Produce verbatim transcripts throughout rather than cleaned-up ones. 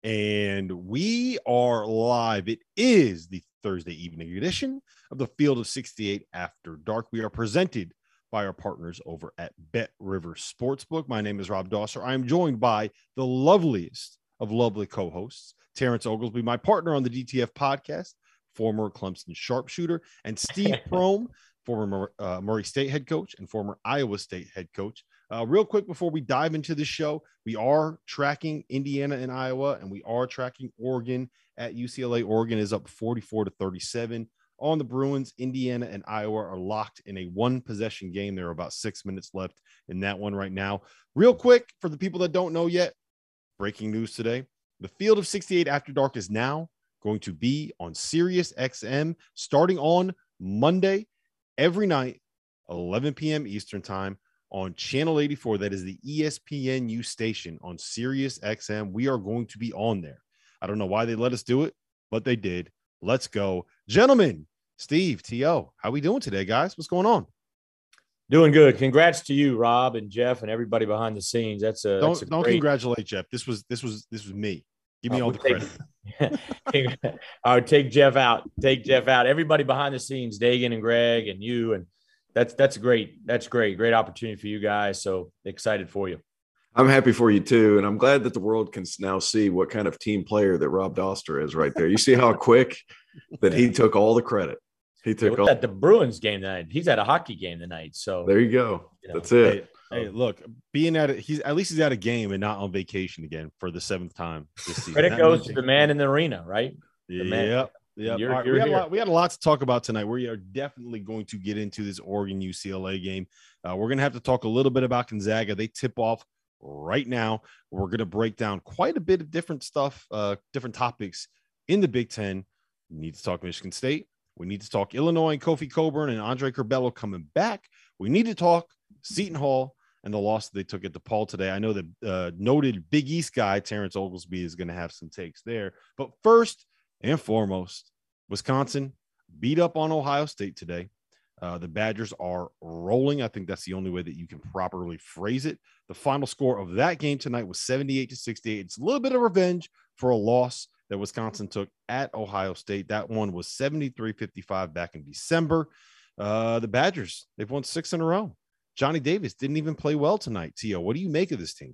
And we are live. It is the Thursday evening edition of the Field of sixty-eight After Dark. We are presented by our partners over at Bet River Sportsbook. My name is Rob Dosser. I am joined by the loveliest of lovely co-hosts, Terrence Oglesby, my partner on the D T F podcast, former Clemson sharpshooter, and Steve Prohm, former uh, Murray State head coach and former Iowa State head coach. Uh, real quick before we dive into the show, we are tracking Indiana and Iowa, and we are tracking Oregon at U C L A. Oregon is up forty-four to thirty-seven on the Bruins. Indiana and Iowa are locked in a one possession game. There are about six minutes left in that one right now. Real quick, for the people that don't know yet, breaking news today: the Field of sixty-eight After Dark is now going to be on Sirius X M starting on Monday every night, eleven p.m. Eastern time, on channel eighty-four. That is the E S P N U station on Sirius X M. We are going to be on there. I don't know why they let us do it, but they did. Let's go. Gentlemen, Steve, T O, how we doing today, guys? What's going on? Doing good. Congrats to you, Rob and Jeff and everybody behind the scenes. That's a Don't that's a don't great... congratulate Jeff. This was this was this was me. Give me uh, all the take, credit. I would take Jeff out. Take Jeff out. Everybody behind the scenes, Dagan and Greg and you, and that's that's great. That's great. Great opportunity for you guys. So excited for you. I'm happy for you too, and I'm glad that the world can now see what kind of team player that Rob Doster is right there. You see how quick that he took all the credit. He took all at the Bruins game tonight. He's at a hockey game tonight. So there you go. You know, that's it. Hey, hey, look, being at it, he's at least he's at a game and not on vacation again for the seventh time this season. Credit goes to the man in the arena, right? The yeah. Yeah, you're, right, you're we, had a lot, we had a lot to talk about tonight. We are definitely going to get into this Oregon U C L A game. Uh, we're going to have to talk a little bit about Gonzaga. They tip off right now. We're going to break down quite a bit of different stuff, uh, different topics in the Big Ten. We need to talk Michigan State. We need to talk Illinois and Kofi Cockburn and Andre Curbelo coming back. We need to talk Seton Hall and the loss that they took at DePaul today. I know that uh, noted Big East guy Terrence Oglesby is going to have some takes there. But first and foremost, Wisconsin beat up on Ohio State today. Uh, the Badgers are rolling. I think that's the only way that you can properly phrase it. The final score of that game tonight was seventy-eight to sixty-eight. It's a little bit of revenge for a loss that Wisconsin took at Ohio State. That one was seventy-three fifty-five back in December. Uh, the Badgers, they've won six in a row. Johnny Davis didn't even play well tonight. T O, what do you make of this team?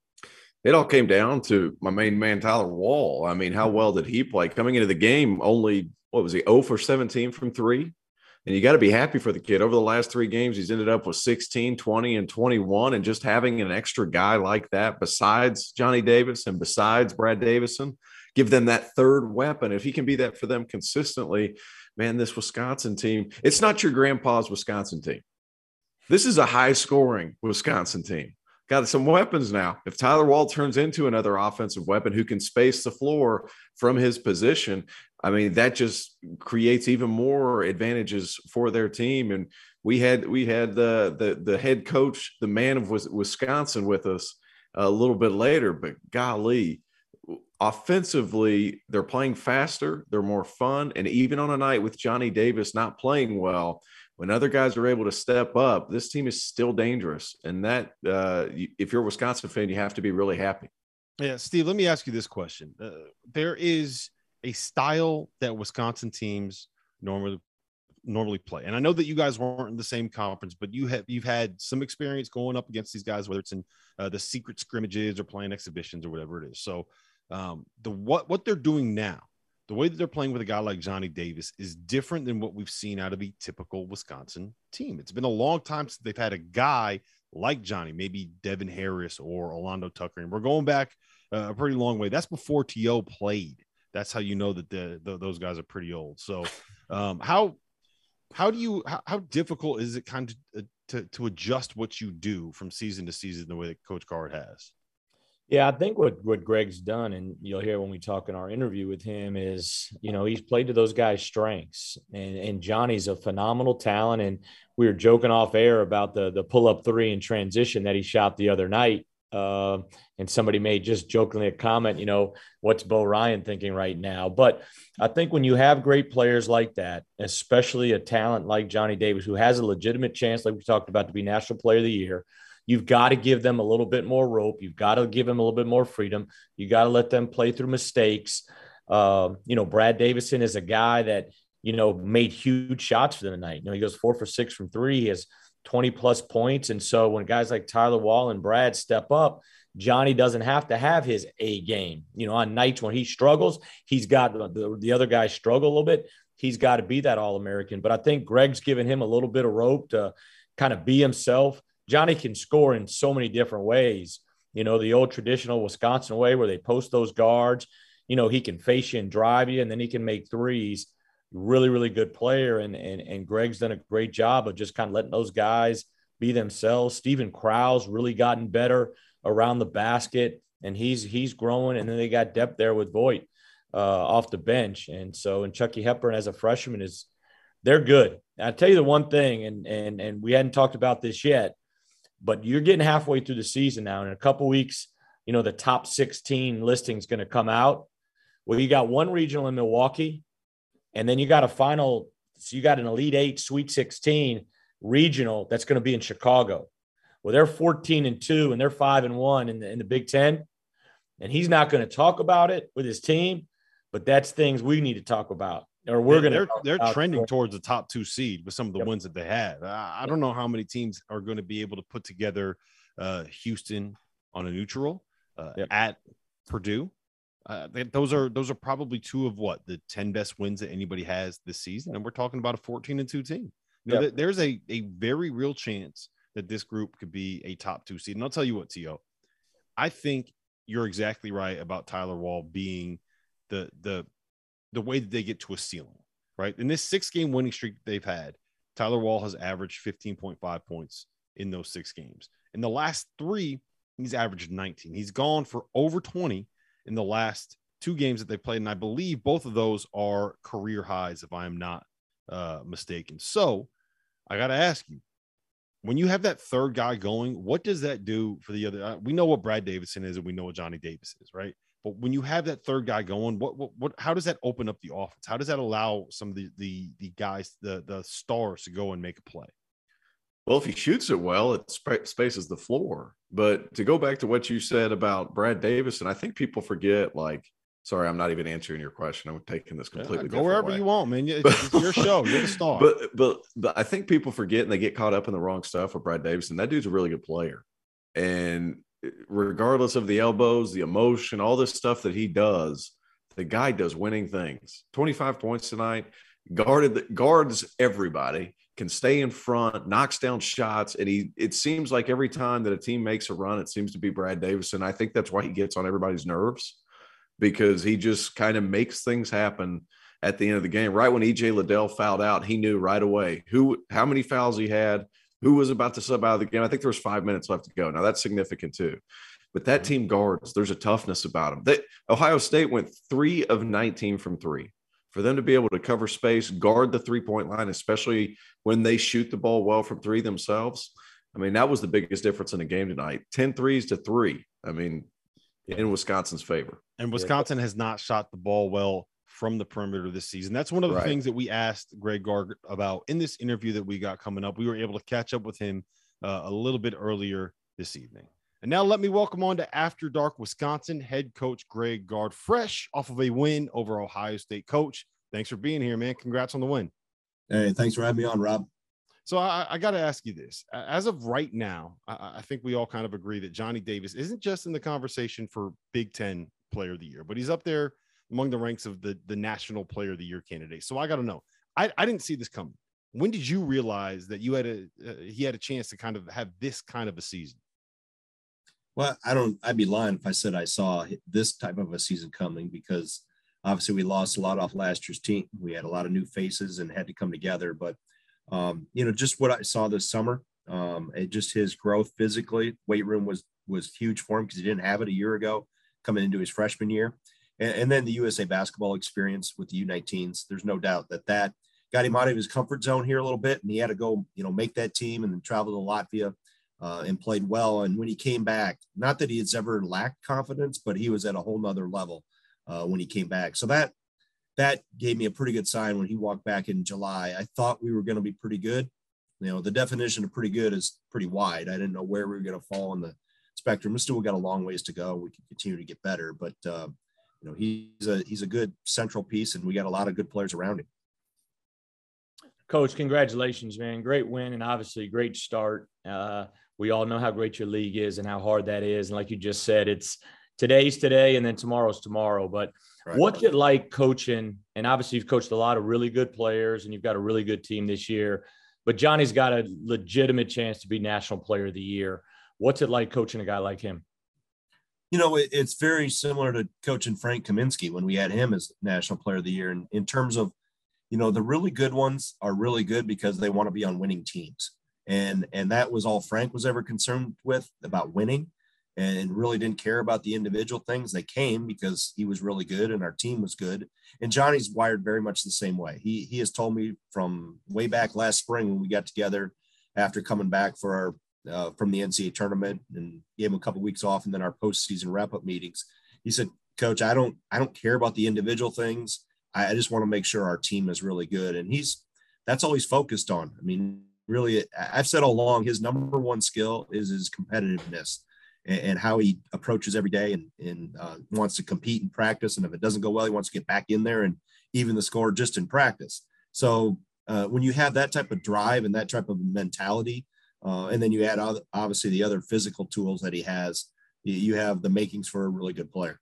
It all came down to my main man, Tyler Wall. I mean, how well did he play? Coming into the game, only, what was he, zero for seventeen from three? And you got to be happy for the kid. Over the last three games, he's ended up with sixteen, twenty, and twenty-one. And just having an extra guy like that besides Johnny Davis and besides Brad Davison, give them that third weapon. If he can be that for them consistently, man, this Wisconsin team, it's not your grandpa's Wisconsin team. This is a high-scoring Wisconsin team. Got some weapons now. If Tyler Wall turns into another offensive weapon who can space the floor from his position, I mean, that just creates even more advantages for their team. And we had we had the the, the head coach, the man of Wisconsin, with us a little bit later. But golly, offensively, they're playing faster, they're more fun, and even on a night with Johnny Davis not playing well, when other guys are able to step up, this team is still dangerous. And that, uh, if you're a Wisconsin fan, you have to be really happy. Yeah, Steve, let me ask you this question. Uh, there is a style that Wisconsin teams normally normally play. And I know that you guys weren't in the same conference, but you have, you've had some experience going up against these guys, whether it's in uh, the secret scrimmages or playing exhibitions or whatever it is. So um, the what what they're doing now, the way that they're playing with a guy like Johnny Davis is different than what we've seen out of a typical Wisconsin team. It's been a long time since they've had a guy like Johnny, maybe Devin Harris or Orlando Tucker. And we're going back uh, a pretty long way. That's before T O played. That's how you know that the, the those guys are pretty old. So um, how how do you how, how difficult is it kind of uh, to, to adjust what you do from season to season the way that Coach Card has? Yeah, I think what, what Greg's done, and you'll hear when we talk in our interview with him, is, you know, he's played to those guys' strengths. And, and Johnny's a phenomenal talent. And we were joking off air about the, the pull-up three in transition that he shot the other night. Uh, and somebody made just jokingly a comment, you know, what's Bo Ryan thinking right now? But I think when you have great players like that, especially a talent like Johnny Davis, who has a legitimate chance, like we talked about, to be National Player of the Year, You've got to give them a little bit more rope. You've got to give them a little bit more freedom. You got to let them play through mistakes. Um, you know, Brad Davison is a guy that, you know, made huge shots for them tonight. You know, he goes four for six from three. He has twenty plus points. And so when guys like Tyler Wall and Brad step up, Johnny doesn't have to have his A game. You know, on nights when he struggles, he's got the, the other guys struggle a little bit. He's got to be that All-American. But I think Greg's given him a little bit of rope to kind of be himself. Johnny can score in so many different ways. You know, the old traditional Wisconsin way where they post those guards. You know, he can face you and drive you, and then he can make threes. Really, really good player. And, and, and Greg's done a great job of just kind of letting those guys be themselves. Steven Krause really gotten better around the basket, and he's he's growing. And then they got depth there with Voigt uh, off the bench. And so, and Chucky Hepburn as a freshman is they're good. I'll tell you the one thing, and and and we hadn't talked about this yet, but you're getting halfway through the season now. And in a couple weeks, you know, the top sixteen listing is going to come out. Well, you got one regional in Milwaukee, and then you got a final. So you got an Elite Eight, Sweet sixteen regional that's going to be in Chicago. Well, they're fourteen and two, and they're five and one in the, in the Big Ten. And he's not going to talk about it with his team, but that's things we need to talk about. Or we're going to. They're, they're trending it. towards the top two seed with some of the Yep. wins that they have. I, I don't know how many teams are going to be able to put together uh, Houston on a neutral uh, Yep. at Purdue. Uh, they, those are those are probably two of what the ten best wins that anybody has this season, and we're talking about a fourteen and two team. You know, Yep. th- there's a a very real chance that this group could be a top two seed. And I'll tell you what, T O, I think you're exactly right about Tyler Wall being the the the way that they get to a ceiling, right? In this six game winning streak they've had, Tyler Wall has averaged fifteen point five points in those six games. In the last three, he's averaged nineteen. He's gone for over twenty in the last two games that they played. And I believe both of those are career highs, if I am not uh, mistaken. So I got to ask you, when you have that third guy going, what does that do for the other? Uh, we know what Brad Davison is, and we know what Johnny Davis is, right? But when you have that third guy going, what, what, what, how does that open up the offense? How does that allow some of the, the, the guys, the, the stars to go and make a play? Well, if he shoots it well, it sp- spaces the floor. But to go back to what you said about Brad Davison, I think people forget, like, sorry, I'm not even answering your question. I'm taking this completely Yeah, go wherever way. you want, man. It's, it's your show. You're the star. But, but but I think people forget and they get caught up in the wrong stuff with Brad Davison. That dude's a really good player. And regardless of the elbows, the emotion, all this stuff that he does, the guy does winning things. twenty-five points tonight, guarded guards everybody, can stay in front, knocks down shots. And he it seems like every time that a team makes a run, it seems to be Brad Davison. I think that's why he gets on everybody's nerves, because he just kind of makes things happen at the end of the game. Right when E J Liddell fouled out, he knew right away who, how many fouls he had, who was about to sub out of the game. I think there was five minutes left to go. Now that's significant too. But that team guards, there's a toughness about them. They, Ohio State went three of nineteen from three. For them to be able to cover space, guard the three-point line, especially when they shoot the ball well from three themselves. I mean, that was the biggest difference in the game tonight. ten threes to three. I mean, in Wisconsin's favor. And Wisconsin has not shot the ball well from the perimeter this season. That's one of the Right. things that we asked Greg Gard about in this interview that we got coming up. We were able to catch up with him uh, a little bit earlier this evening. And now let me welcome on to After Dark Wisconsin head coach Greg Gard, fresh off of a win over Ohio State. Coach, thanks for being here, man. Congrats on the win. Hey, thanks for having me on, Rob. So I, I got to ask you this. As of right now, I, I think we all kind of agree that Johnny Davis isn't just in the conversation for Big Ten Player of the Year, but he's up there among the ranks of the, the National Player of the Year candidates. So I got to know, I, I didn't see this coming. When did you realize that you had a uh, he had a chance to kind of have this kind of a season? Well, I don't, I'd be lying if I said I saw this type of a season coming, because obviously we lost a lot off last year's team. We had a lot of new faces and had to come together. But, um, you know, just what I saw this summer, um, it just his growth physically, weight room was, was huge for him because he didn't have it a year ago coming into his freshman year. And, and then the U S A basketball experience with the U nineteens, there's no doubt that that got him out of his comfort zone here a little bit. And he had to go, you know, make that team and then travel to Latvia. Uh, and played well. And when he came back, not that he has ever lacked confidence, but he was at a whole nother level uh, when he came back. So that that gave me a pretty good sign when he walked back in July. I thought we were going to be pretty good. you know, the definition of pretty good is pretty wide. I didn't know where we were going to fall on the spectrum. We still got a long ways to go. We can continue to get better, but uh, you know, he's a he's a good central piece, and we got a lot of good players around him. Coach, congratulations, man! Great win, and obviously great start. Uh, we all know how great your league is and how hard that is, and like you just said, it's today's today, and then tomorrow's tomorrow. But right. What's it like coaching? And obviously, you've coached a lot of really good players, and you've got a really good team this year. But Johnny's got a legitimate chance to be National Player of the Year. What's it like coaching a guy like him? You know, it, it's very similar to coaching Frank Kaminsky when we had him as National Player of the Year. And in terms of, you know, the really good ones are really good because they want to be on winning teams. And, and that was all Frank was ever concerned with, about winning, and really didn't care about the individual things. They came because he was really good and our team was good. And Johnny's wired very much the same way. He, he has told me from way back last spring when we got together after coming back for our Uh, from the N C A A tournament and gave him a couple of weeks off, and then our postseason wrap-up meetings. He said, Coach, I don't, I don't care about the individual things. I, I just want to make sure our team is really good. And he's, that's all he's focused on. I mean, really, I've said all along, his number one skill is his competitiveness and, and how he approaches every day and, and uh, wants to compete in practice. And if it doesn't go well, he wants to get back in there and even the score just in practice. So uh, when you have that type of drive and that type of mentality, Uh, and then you add other, obviously the other physical tools that he has, you have the makings for a really good player.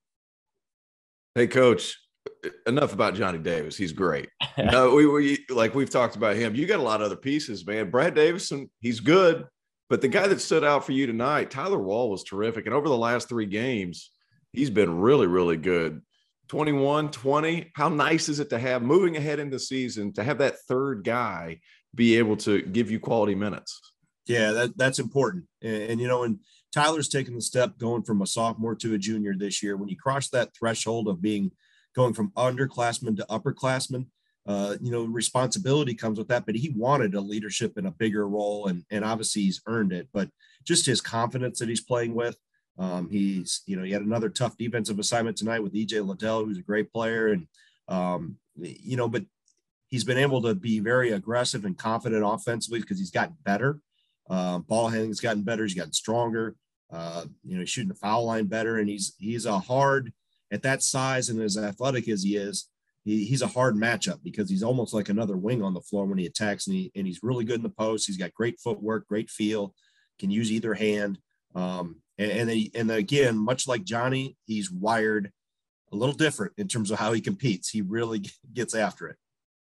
Hey, Coach, enough about Johnny Davis. He's great. No, we, we like we've talked about him. You got a lot of other pieces, man. Brad Davison, he's good, but the guy that stood out for you tonight, Tyler Wall, was terrific. And over the last three games, he's been really, really good. twenty-one, twenty. How nice is it to have, moving ahead in the season, to have that third guy be able to give you quality minutes? Yeah, that, that's important. And, and, you know, and Tyler's taken the step going from a sophomore to a junior this year. When you cross that threshold of being going from underclassmen to upperclassmen, uh, you know, responsibility comes with that. But he wanted a leadership in a bigger role, and, and obviously he's earned it. But just his confidence that he's playing with, um, he's, you know, he had another tough defensive assignment tonight with E J Liddell, who's a great player. And, um, you know, but he's been able to be very aggressive and confident offensively because he's gotten better. Uh, ball handling's gotten better. He's gotten stronger. Uh, you know, he's shooting the foul line better, and he's he's a hard at that size and as athletic as he is. He, he's a hard matchup because he's almost like another wing on the floor when he attacks, and he and he's really good in the post. He's got great footwork, great feel, can use either hand. Um, and and, he, and again, much like Johnny, he's wired a little different in terms of how he competes. He really gets after it.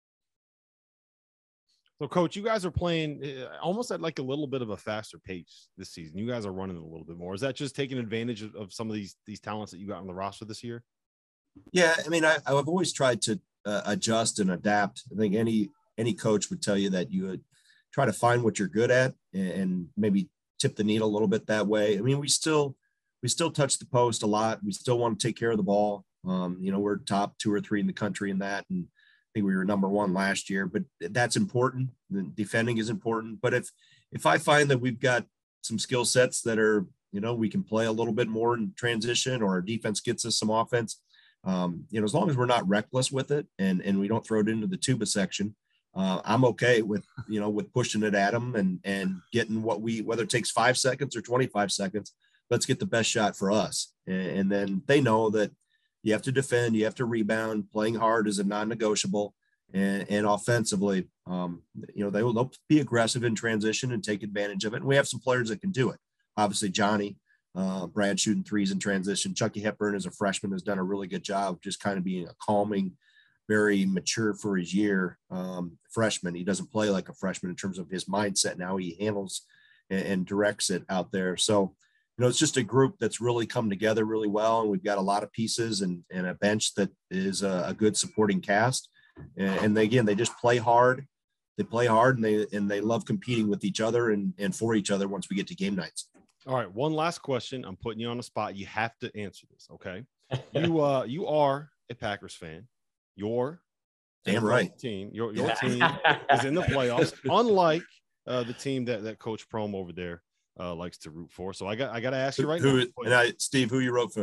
So, Coach, you guys are playing almost at like a little bit of a faster pace this season. You guys are running a little bit more. Is that just taking advantage of, of some of these these talents that you got on the roster this year? Yeah, I mean, I, I've always tried to uh, adjust and adapt. I think any any coach would tell you that you would try to find what you're good at and, and maybe tip the needle a little bit that way. I mean, we still we still touch the post a lot. We still want to take care of the ball. Um, you know, we're top two or three in the country in that, and I think we were number one last year, but that's important. The defending is important. But if, if I find that we've got some skill sets that are, you know, we can play a little bit more in transition, or our defense gets us some offense, um, you know, as long as we're not reckless with it and, and we don't throw it into the tuba section, uh, I'm okay with, you know, with pushing it at them and, and getting what we, whether it takes five seconds or twenty-five seconds, let's get the best shot for us. And, and then they know that you have to defend, you have to rebound. Playing hard is a non-negotiable, and, and offensively, um, you know, they will they'll be aggressive in transition and take advantage of it. And we have some players that can do it. Obviously, Johnny, uh, Brad shooting threes in transition. Chucky Hepburn as a freshman has done a really good job of just kind of being a calming, very mature for his year um, freshman. He doesn't play like a freshman in terms of his mindset. Now he handles and, and directs it out there. So, you know, it's just a group that's really come together really well. And we've got a lot of pieces and, and a bench that is a, a good supporting cast. And, and they, again, they just play hard. They play hard and they, and they love competing with each other and, and for each other once we get to game nights. All right. One last question. I'm putting you on the spot. You have to answer this. Okay. You, uh, you are a Packers fan. Your damn right team, your, your team is in the playoffs, unlike uh, the team that, that Coach Prohm over there Uh, likes to root for. So I got I got to ask you right who, now. And I, Steve, who you wrote for?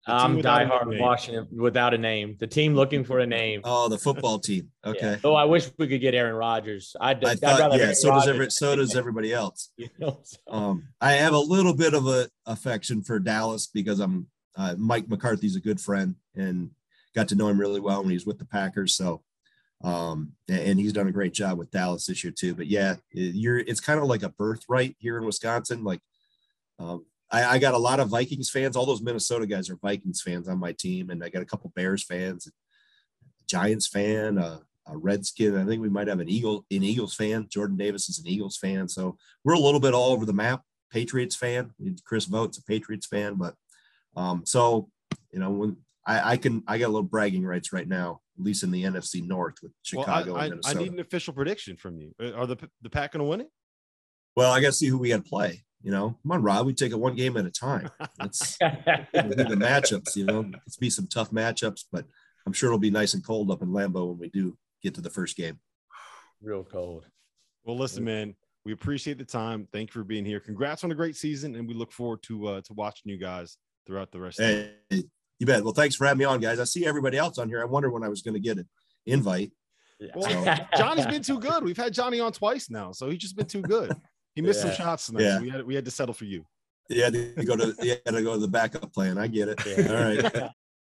I'm without a diehard name. Washington without a name. The team looking for a name. Oh, the football team. Okay. Yeah. Oh, I wish we could get Aaron Rodgers. I'd, I I'd thought, rather yeah, get so does Rodgers. every, so does everybody else. You know, so. Um, I have a little bit of a affection for Dallas because I'm uh, Mike McCarthy's a good friend and got to know him really well when he was with the Packers. So, um, and he's done a great job with Dallas this year too. But yeah, you're, it's kind of like a birthright here in Wisconsin. Like, um, I, I got a lot of Vikings fans. All those Minnesota guys are Vikings fans on my team. And I got a couple Bears fans, Giants fan, uh, a Redskin. I think we might have an Eagle, an Eagles fan. Jordan Davis is an Eagles fan. So we're a little bit all over the map. Patriots fan. Chris Vought's a Patriots fan. But um, so, you know, when I, I can, I got a little bragging rights right now, at least in the N F C North with Chicago well, I, and Minnesota. I need an official prediction from you. Are the, the Pack going to win it? Well, I got to see who we got to play. You know, come on, Rob. We take it one game at a time. Let's do the matchups. You know, let's be some tough matchups, but I'm sure it'll be nice and cold up in Lambeau when we do get to the first game. Real cold. Well, listen, man, we appreciate the time. Thank you for being here. Congrats on a great season, and we look forward to uh, to watching you guys throughout the rest. Hey, of the you bet. Well, thanks for having me on, guys. I see everybody else on here. I wonder when I was going to get an invite. Yeah. Well, Johnny's been too good. We've had Johnny on twice now, so he's just been too good. He missed yeah. some shots tonight. Yeah. So we had we had to settle for you. Yeah, to go to yeah to go to the backup plan. I get it. Yeah. All right.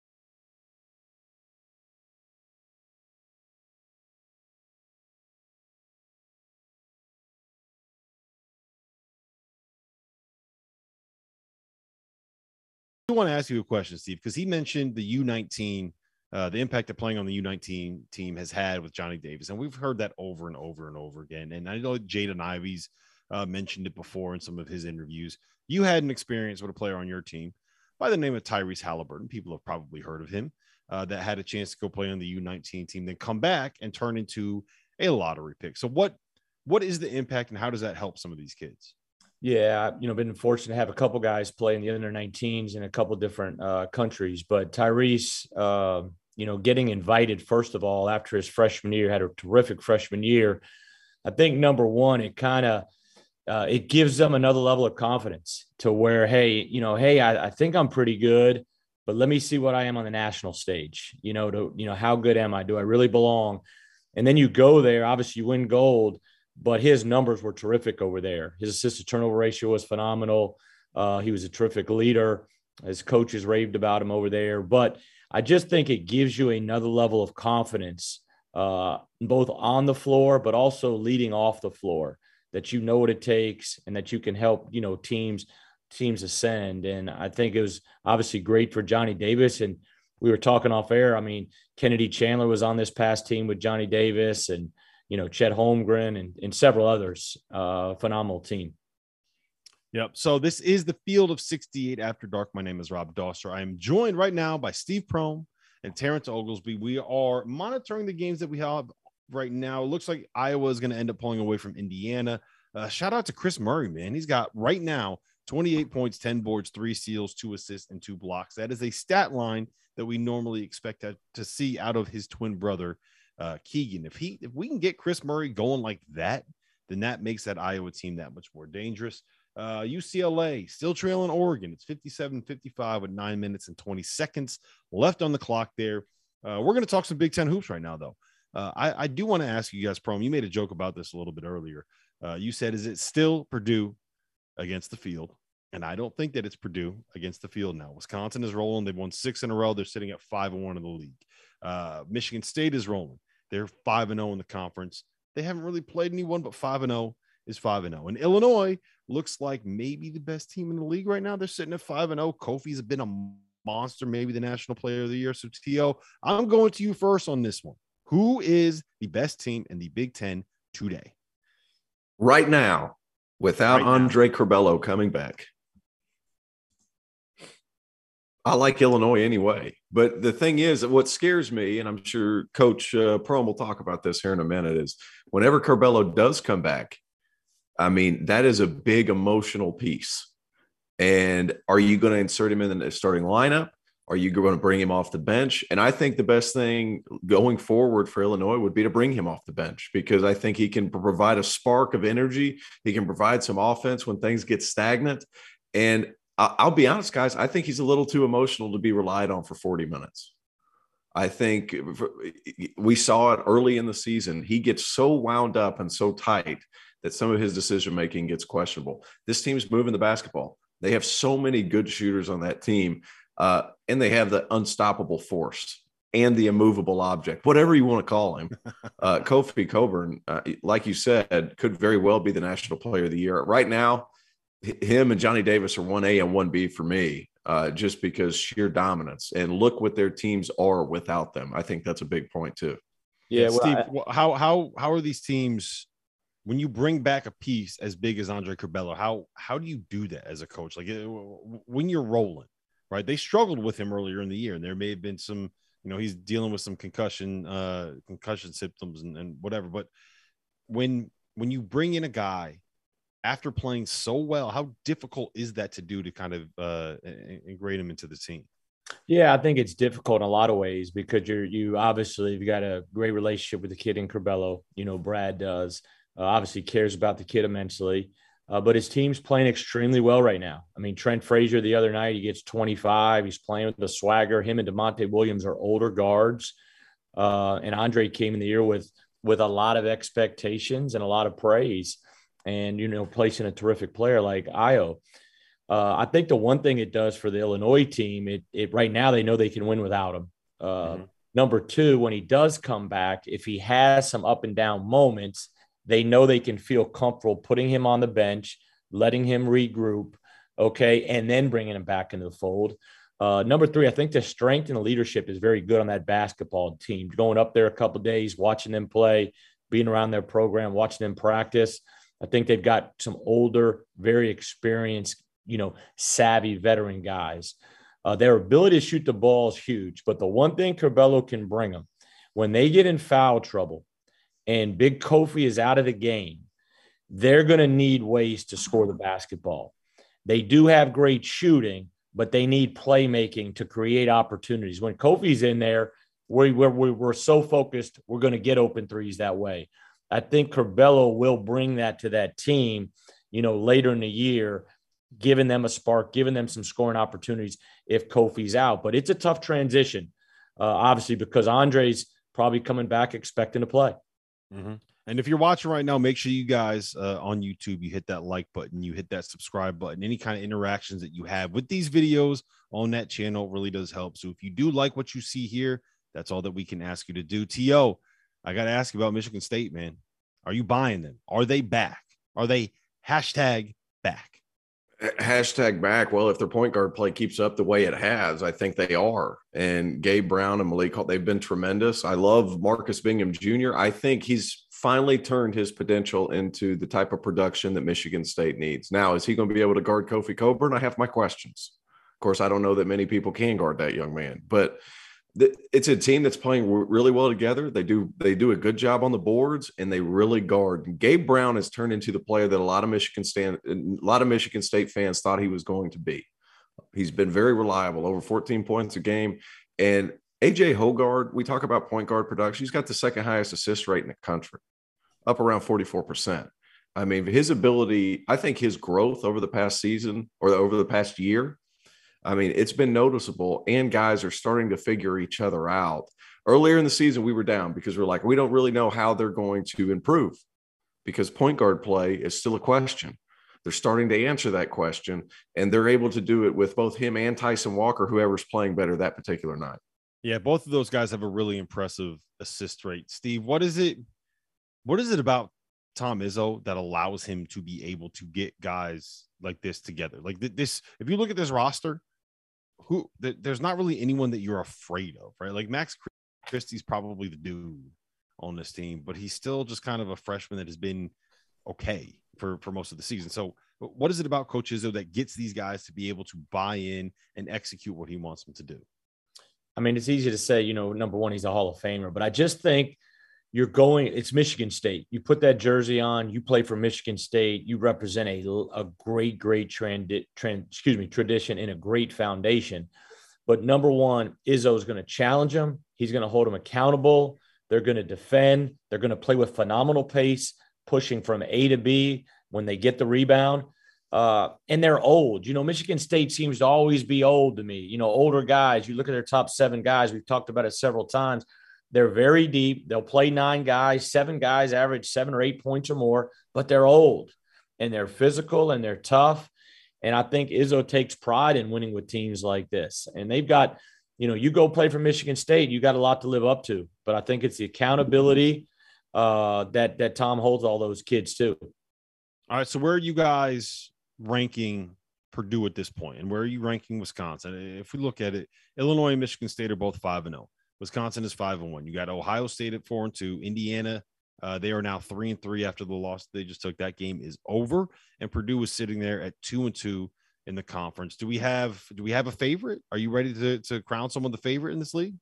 I want to ask you a question, Steve, because he mentioned the U nineteen, uh, the impact that playing on the U nineteen team has had with Johnny Davis, and we've heard that over and over and over again. And I know Jaden Ivey's Uh, mentioned it before in some of his interviews. You had an experience with a player on your team by the name of Tyrese Halliburton. People have probably heard of him, uh, that had a chance to go play on the U nineteen team, then come back and turn into a lottery pick. So what, what is the impact and how does that help some of these kids? Yeah, you know, been fortunate to have a couple guys play in the under nineteens in a couple different uh, countries, but Tyrese, uh, you know, getting invited, first of all, after his freshman year, had a terrific freshman year. I think number one, it kind of, Uh, it gives them another level of confidence to where, hey, you know, hey, I, I think I'm pretty good, but let me see what I am on the national stage. You know, to, you know, how good am I? Do I really belong? And then you go there, obviously you win gold, but his numbers were terrific over there. His assist to turnover ratio was phenomenal. Uh, he was a terrific leader. His coaches raved about him over there. But I just think it gives you another level of confidence, uh, both on the floor, but also leading off the floor, that you know what it takes and that you can help, you know, teams, teams ascend. And I think it was obviously great for Johnny Davis. And we were talking off air. I mean, Kennedy Chandler was on this past team with Johnny Davis and, you know, Chet Holmgren and, and several others. Uh, phenomenal team. Yep. So this is the Field of sixty-eight After Dark. My name is Rob Dauster. I am joined right now by Steve Prohm and Terrence Oglesby. We are monitoring the games that we have right now. It looks like Iowa is going to end up pulling away from Indiana. Uh, shout out to Chris Murray, man. He's got right now twenty-eight points, ten boards, three steals, two assists, and two blocks. That is a stat line that we normally expect to, to see out of his twin brother, uh, Keegan. If he, if we can get Chris Murray going like that, then that makes that Iowa team that much more dangerous. Uh, U C L A still trailing Oregon. It's fifty-seven fifty-five with nine minutes and twenty seconds left on the clock there. Uh, we're going to talk some Big Ten hoops right now, though. Uh, I, I do want to ask you guys, Prohm, you made a joke about this a little bit earlier. Uh, you said, is it still Purdue against the field? And I don't think that it's Purdue against the field now. Wisconsin is rolling. They've won six in a row. They're sitting at five and one in the league. Uh, Michigan State is rolling. They're five and oh in the conference. They haven't really played anyone, but five and oh is five and oh. And Illinois looks like maybe the best team in the league right now. They're sitting at five and oh. Kofi's been a monster, maybe the national player of the year. So T O, I'm going to you first on this one. Who is the best team in the Big Ten today? Right now, without right Andre now. Curbelo coming back. I like Illinois anyway. But the thing is, what scares me, and I'm sure Coach uh, Prohm will talk about this here in a minute, is whenever Curbelo does come back, I mean, that is a big emotional piece. And are you going to insert him in the starting lineup? Are you going to bring him off the bench? And I think the best thing going forward for Illinois would be to bring him off the bench, because I think he can provide a spark of energy. He can provide some offense when things get stagnant. And I'll be honest, guys. I think he's a little too emotional to be relied on for forty minutes. I think we saw it early in the season. He gets so wound up and so tight that some of his decision-making gets questionable. This team's moving the basketball. They have so many good shooters on that team, uh, and they have the unstoppable force and the immovable object, whatever you want to call him. Uh, Kofi Cockburn, uh, like you said, could very well be the National Player of the Year. Right now, him and Johnny Davis are one A and one B for me, uh, just because sheer dominance. And look what their teams are without them. I think that's a big point too. Yeah, well, Steve, I, how how how are these teams when you bring back a piece as big as Andre Curbelo? How how do you do that as a coach? Like when you're rolling, right? They struggled with him earlier in the year, and there may have been some, you know, he's dealing with some concussion uh, concussion symptoms and, and whatever. But when when you bring in a guy after playing so well, how difficult is that to do to kind of uh, ingrate him into the team? Yeah, I think it's difficult in a lot of ways because you're, you obviously you've got a great relationship with the kid in Curbelo. You know, Brad does, uh, obviously cares about the kid immensely, uh, but his team's playing extremely well right now. I mean, Trent Frazier the other night, he gets twenty-five. He's playing with the swagger. Him and DeMonte Williams are older guards. Uh, and Andre came in the year with, with a lot of expectations and a lot of praise. And, you know, placing a terrific player like Ayo. Uh, I think the one thing it does for the Illinois team, it, it right now they know they can win without him. Uh, mm-hmm. Number two, when he does come back, if he has some up and down moments, they know they can feel comfortable putting him on the bench, letting him regroup, okay, and then bringing him back into the fold. Uh, number three, I think the strength and the leadership is very good on that basketball team. Going up there a couple of days, watching them play, being around their program, watching them practice. I think they've got some older, very experienced, you know, savvy veteran guys. Uh, their ability to shoot the ball is huge. But the one thing Curbelo can bring them, when they get in foul trouble and Big Kofi is out of the game, they're going to need ways to score the basketball. They do have great shooting, but they need playmaking to create opportunities. When Kofi's in there, we, we're, we're so focused, we're going to get open threes that way. I think Curbelo will bring that to that team, you know, later in the year, giving them a spark, giving them some scoring opportunities if Kofi's out. But it's a tough transition, uh, obviously, because Andre's probably coming back expecting to play. Mm-hmm. And if you're watching right now, make sure you guys uh, on YouTube, you hit that like button, you hit that subscribe button. Any kind of interactions that you have with these videos on that channel really does help. So if you do like what you see here, that's all that we can ask you to do. T O, I got to ask you about Michigan State, man. Are you buying them? Are they back? Are they hashtag back? Hashtag back. Well, if their point guard play keeps up the way it has, I think they are. And Gabe Brown and Malik Hall, they've been tremendous. I love Marcus Bingham Junior I think he's finally turned his potential into the type of production that Michigan State needs. Now, is he going to be able to guard Kofi Cockburn? I have my questions. Of course, I don't know that many people can guard that young man, but it's a team that's playing really well together. They do they do a good job on the boards, and they really guard. Gabe Brown has turned into the player that a lot of Michigan State a lot of Michigan State fans thought he was going to be. He's been very reliable, over fourteen points a game. And A J Hoggard, we talk about point guard production. He's got the second highest assist rate in the country, up around forty-four percent. I mean, his ability, I think his growth over the past season or over the past year, I mean, it's been noticeable, and guys are starting to figure each other out. Earlier in the season, we were down because we're like, we don't really know how they're going to improve because point guard play is still a question. They're starting to answer that question, and they're able to do it with both him and Tyson Walker, whoever's playing better that particular night. Yeah, both of those guys have a really impressive assist rate. Steve, what is it? What is it about Tom Izzo that allows him to be able to get guys like this together? Like this, if you look at this roster, who there's not really anyone that you're afraid of, right? Like Max Christie's probably the dude on this team, but he's still just kind of a freshman that has been okay for, for most of the season. So what is it about Coach Izzo that gets these guys to be able to buy in and execute what he wants them to do? I mean, it's easy to say, you know, number one, he's a Hall of Famer, but I just think you're going, it's Michigan State. You put that jersey on, you play for Michigan State, you represent a, a great, great trend, trend, excuse me, tradition and a great foundation. But number one, Izzo is going to challenge them. He's going to hold them accountable. They're going to defend. They're going to play with phenomenal pace, pushing from A to B when they get the rebound. Uh, and they're old. You know, Michigan State seems to always be old to me. You know, older guys. You look at their top seven guys. We've talked about it several times. They're very deep. They'll play nine guys, seven guys average seven or eight points or more, but they're old and they're physical and they're tough. And I think Izzo takes pride in winning with teams like this. And they've got, you know, you go play for Michigan State, you got a lot to live up to. But I think it's the accountability uh, that that Tom holds all those kids to. All right, so where are you guys ranking Purdue at this point, and where are you ranking Wisconsin? If we look at it, Illinois and Michigan State are both five and zero. Wisconsin is five and one. You got Ohio State at four and two. Indiana, uh, they are now three and three after the loss they just took. That game is over, and Purdue is sitting there at two and two in the conference. Do we have do we have a favorite? Are you ready to to crown someone the favorite in this league?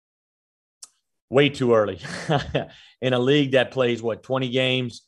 Way too early in a league that plays what twenty games.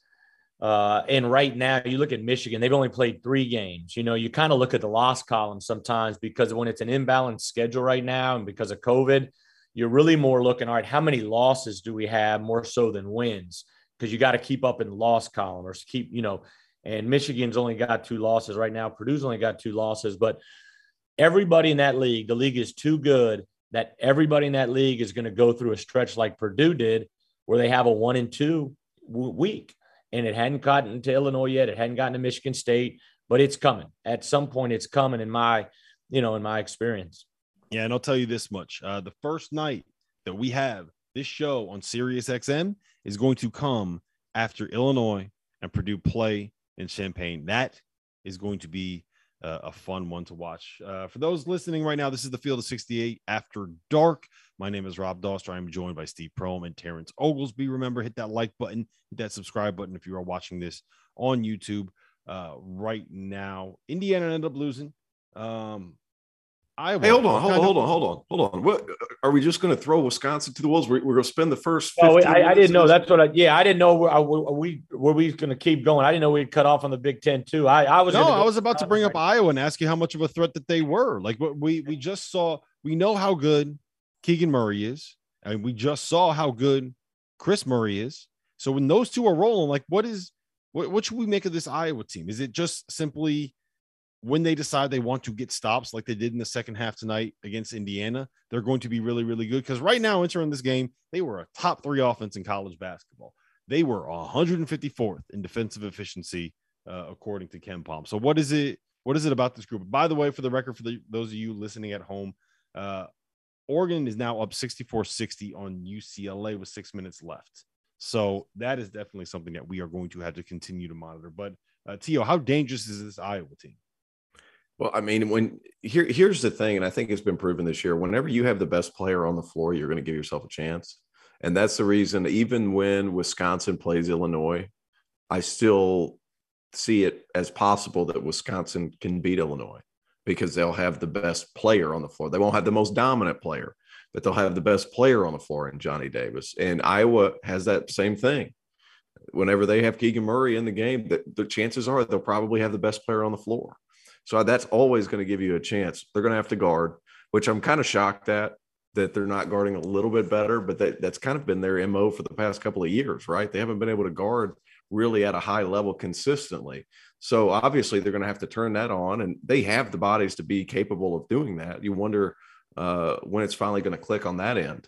Uh, and right now, you look at Michigan, they've only played three games. You know, you kind of look at the loss column sometimes because when it's an imbalanced schedule right now and because of COVID, you're really more looking, all right, how many losses do we have more so than wins? Because you got to keep up in the loss column or keep, you know, and Michigan's only got two losses right now. Purdue's only got two losses, but everybody in that league, the league is too good that everybody in that league is going to go through a stretch like Purdue did where they have a one and two w- week. And it hadn't gotten to Illinois yet. It hadn't gotten to Michigan State, but it's coming. At some point, it's coming in my, you know, in my experience. Yeah, and I'll tell you this much. Uh, the first night that we have this show on Sirius X M is going to come after Illinois and Purdue play in Champaign. That is going to be uh, a fun one to watch. Uh, for those listening right now, this is the Field of sixty-eight After Dark. My name is Rob Doster. I'm joined by Steve Prohm and Terrence Oglesby. Remember, hit that like button, hit that subscribe button if you are watching this on YouTube uh, right now. Indiana ended up losing. Um, Iowa. Hey, hold on, hold on, hold on, hold on, hold on. What are we just going to throw Wisconsin to the wolves? We're, we're going to spend the first. Oh, I, I didn't know. That's what I. Yeah, I didn't know. Were, were we were we going to keep going? I didn't know we'd cut off on the Big Ten too. I, I was. No, go I was about to bring up Iowa and ask you how much of a threat that they were. Like what we we just saw. We know how good Keegan Murray is, and we just saw how good Chris Murray is. So when those two are rolling, like what is what what should we make of this Iowa team? Is it just simply when they decide they want to get stops like they did in the second half tonight against Indiana, they're going to be really, really good? Because right now, entering this game, they were a top three offense in college basketball. They were one hundred fifty-fourth in defensive efficiency, uh, according to KenPom. So what is it? What is it about this group? By the way, for the record, for the, those of you listening at home, uh, Oregon is now up sixty-four sixty on U C L A with six minutes left. So that is definitely something that we are going to have to continue to monitor. But uh, Tio, how dangerous is this Iowa team? Well, I mean, when here, here's the thing, and I think it's been proven this year, whenever you have the best player on the floor, you're going to give yourself a chance. And that's the reason, even when Wisconsin plays Illinois, I still see it as possible that Wisconsin can beat Illinois because they'll have the best player on the floor. They won't have the most dominant player, but they'll have the best player on the floor in Johnny Davis. And Iowa has that same thing. Whenever they have Keegan Murray in the game, the, the chances are they'll probably have the best player on the floor. So that's always going to give you a chance. They're going to have to guard, which I'm kind of shocked at that they're not guarding a little bit better, but that, that's kind of been their M O for the past couple of years, right? They haven't been able to guard really at a high level consistently. So obviously they're going to have to turn that on, and they have the bodies to be capable of doing that. You wonder uh, when it's finally going to click on that end.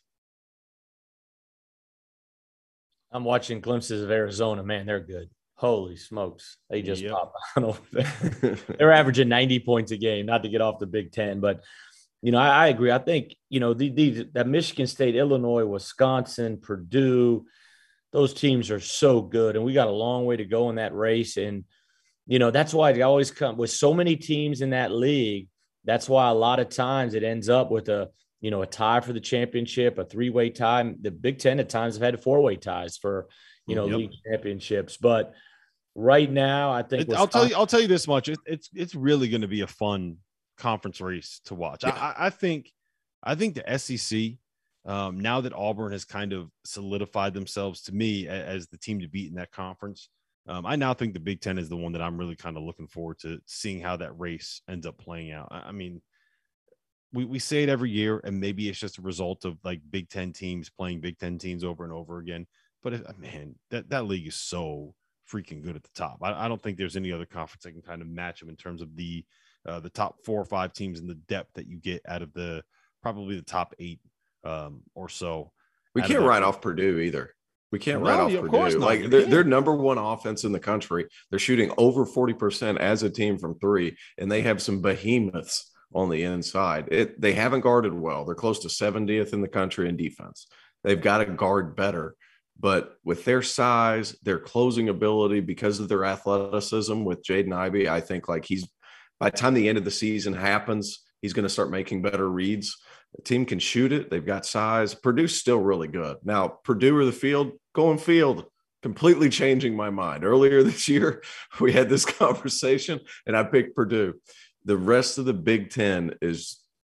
I'm watching glimpses of Arizona. Man, they're good. Holy smokes. They just Yep. pop out over there. They're averaging ninety points a game, not to get off the Big Ten. But, you know, I, I agree. I think, you know, the, the, that Michigan State, Illinois, Wisconsin, Purdue, those teams are so good. And we got a long way to go in that race. And, you know, that's why they always come with so many teams in that league. That's why a lot of times it ends up with a, you know, a tie for the championship, a three-way tie. The Big Ten at times have had four-way ties for, you know, Yep. league championships. But right now, I think It, I'll tell you. I'll tell you this much. It, it's it's really going to be a fun conference race to watch. Yeah. I, I think I think the S E C, um, now that Auburn has kind of solidified themselves to me as, as the team to beat in that conference, um, I now think the Big Ten is the one that I'm really kind of looking forward to seeing how that race ends up playing out. I, I mean, we we say it every year, and maybe it's just a result of like Big Ten teams playing Big Ten teams over and over again. But if, man, that that league is so freaking good at the top. I, I don't think there's any other conference that can kind of match them in terms of the uh, the top four or five teams and the depth that you get out of the probably the top eight um, or so. We can't write off Purdue either. We can't No, write off of Purdue. course not. Like You they're, can't. they're number one offense in the country. They're shooting over forty percent as a team from three, and they have some behemoths on the inside. It they haven't guarded well. They're close to seventieth in the country in defense. They've got to guard better. But with their size, their closing ability, because of their athleticism with Jaden Ivey, I think like he's by the time the end of the season happens, he's going to start making better reads. The team can shoot it. They've got size. Purdue's still really good. Now, Purdue or the field, going field, completely changing my mind. Earlier this year, we had this conversation, and I picked Purdue. The rest of the Big Ten is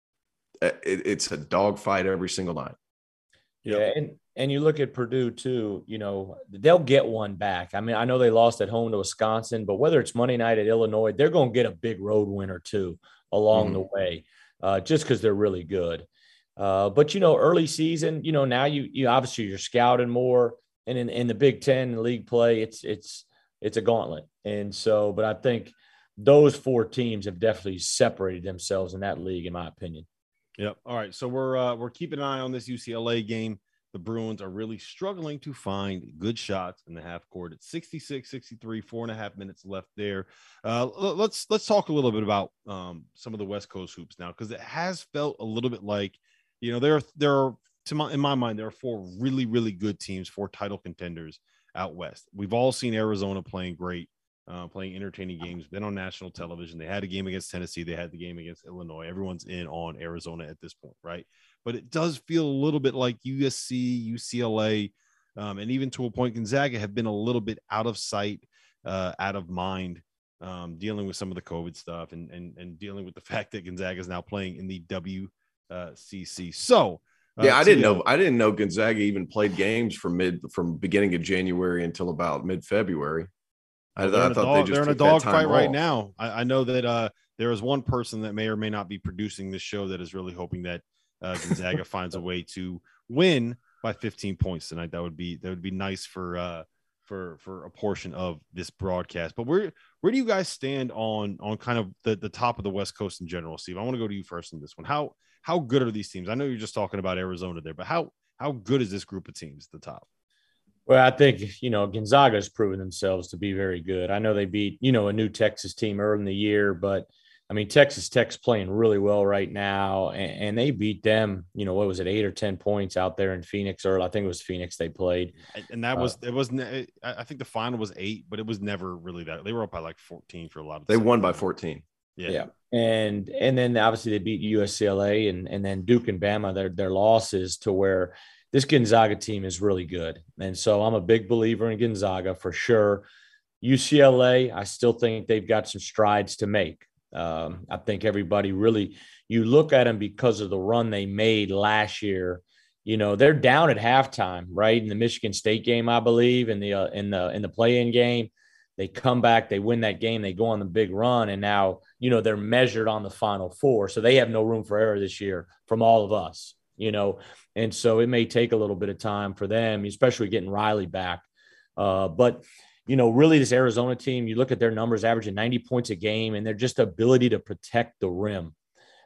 it, it's a dogfight every single night. Yeah, and and you look at Purdue too, you know, they'll get one back. I mean, I know they lost at home to Wisconsin, but whether it's Monday night at Illinois, they're going to get a big road win or two along mm-hmm. the way, uh, just because they're really good. Uh, but, you know, early season, you know, now you you obviously you're scouting more, and in, in the Big Ten league play, it's it's it's a gauntlet. And so, but I think those four teams have definitely separated themselves in that league, in my opinion. Yep. All right. So we're uh, we're keeping an eye on this U C L A game. The Bruins are really struggling to find good shots in the half court. It's sixty-six sixty-three, four and a half minutes left there. Uh, let's let's talk a little bit about um, some of the West Coast hoops now, because it has felt a little bit like, you know, there are there are to my in my mind there are four really really good teams, four title contenders out west. We've all seen Arizona playing great. Uh, playing entertaining games, been on national television. They had a game against Tennessee. They had the game against Illinois. Everyone's in on Arizona at this point, right? But it does feel a little bit like U S C, U C L A, um, and even to a point, Gonzaga have been a little bit out of sight, uh, out of mind, um, dealing with some of the COVID stuff and, and, and dealing with the fact that Gonzaga is now playing in the W C C. So, uh, yeah, I didn't know. I didn't know Gonzaga even played games from mid from beginning of January until about mid-February. I, well, I thought dog, they just they're in a dog fight right now. I, I know that uh, there is one person that may or may not be producing this show that is really hoping that uh, Gonzaga finds a way to win by fifteen points tonight. That would be that would be nice for uh, for for a portion of this broadcast. But where where do you guys stand on on kind of the, the top of the West Coast in general, Steve? I want to go to you first on this one. How how good are these teams? I know you're just talking about Arizona there, but how how good is this group of teams at the top? Well, I think, you know, Gonzaga has proven themselves to be very good. I know they beat, you know, a new Texas team early in the year, but I mean, Texas Tech's playing really well right now, and, and they beat them, you know, what was it, eight or ten points out there in Phoenix, or I think it was Phoenix they played. And that was, uh, it was, I think the final was eight, but it was never really that. They were up by like fourteen for a lot of They won by fourteen. Yeah. yeah. And and then obviously they beat U S C L A and, and then Duke and Bama, their, their losses to where this Gonzaga team is really good. And so I'm a big believer in Gonzaga for sure. U C L A, I still think they've got some strides to make. Um, I think everybody really, you look at them because of the run they made last year. You know, they're down at halftime, right? In the Michigan State game, I believe, in the, uh, in the, in the play-in game. They come back, they win that game, they go on the big run, and now, you know, they're measured on the Final Four. So they have no room for error this year from all of us, you know. And so it may take a little bit of time for them, especially getting Riley back. Uh, but, you know, really this Arizona team, you look at their numbers averaging ninety points a game, and their just ability to protect the rim.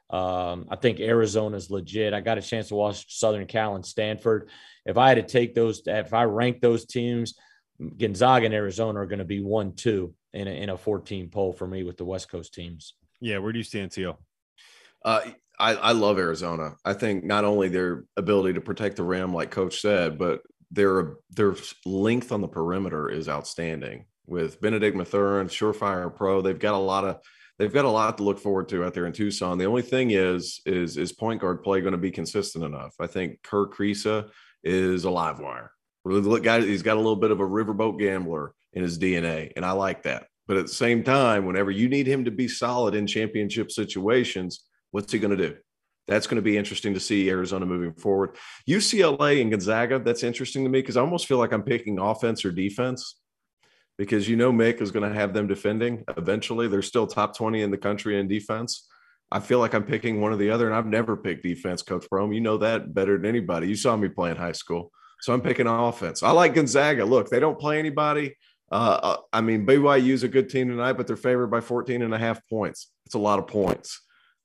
Um, I think Arizona's legit. I got a chance to watch Southern Cal and Stanford. If I had to take those, if I rank those teams, Gonzaga and Arizona are going to be one, two in a, in a fourteen poll for me with the West Coast teams. Yeah. Where do you stand, T O? Uh, I, I love Arizona. I think not only their ability to protect the rim, like Coach said, but their their length on the perimeter is outstanding. With Benedict Mathurin, Surefire Pro, they've got a lot of they've got a lot to look forward to out there in Tucson. The only thing is is is point guard play going to be consistent enough? I think Kerr Kriisa is a live wire. Look, guys, he's got a little bit of a riverboat gambler in his D N A, and I like that. But at the same time, whenever you need him to be solid in championship situations, what's he going to do? That's going to be interesting to see Arizona moving forward. U C L A and Gonzaga, that's interesting to me because I almost feel like I'm picking offense or defense because you know Mick is going to have them defending eventually. They're still top twenty in the country in defense. I feel like I'm picking one or the other, and I've never picked defense, Coach Brome. You know that better than anybody. You saw me play in high school. So I'm picking offense. I like Gonzaga. Look, they don't play anybody. Uh, uh, I mean, B Y U is a good team tonight, but they're favored by fourteen and a half points. It's a lot of points.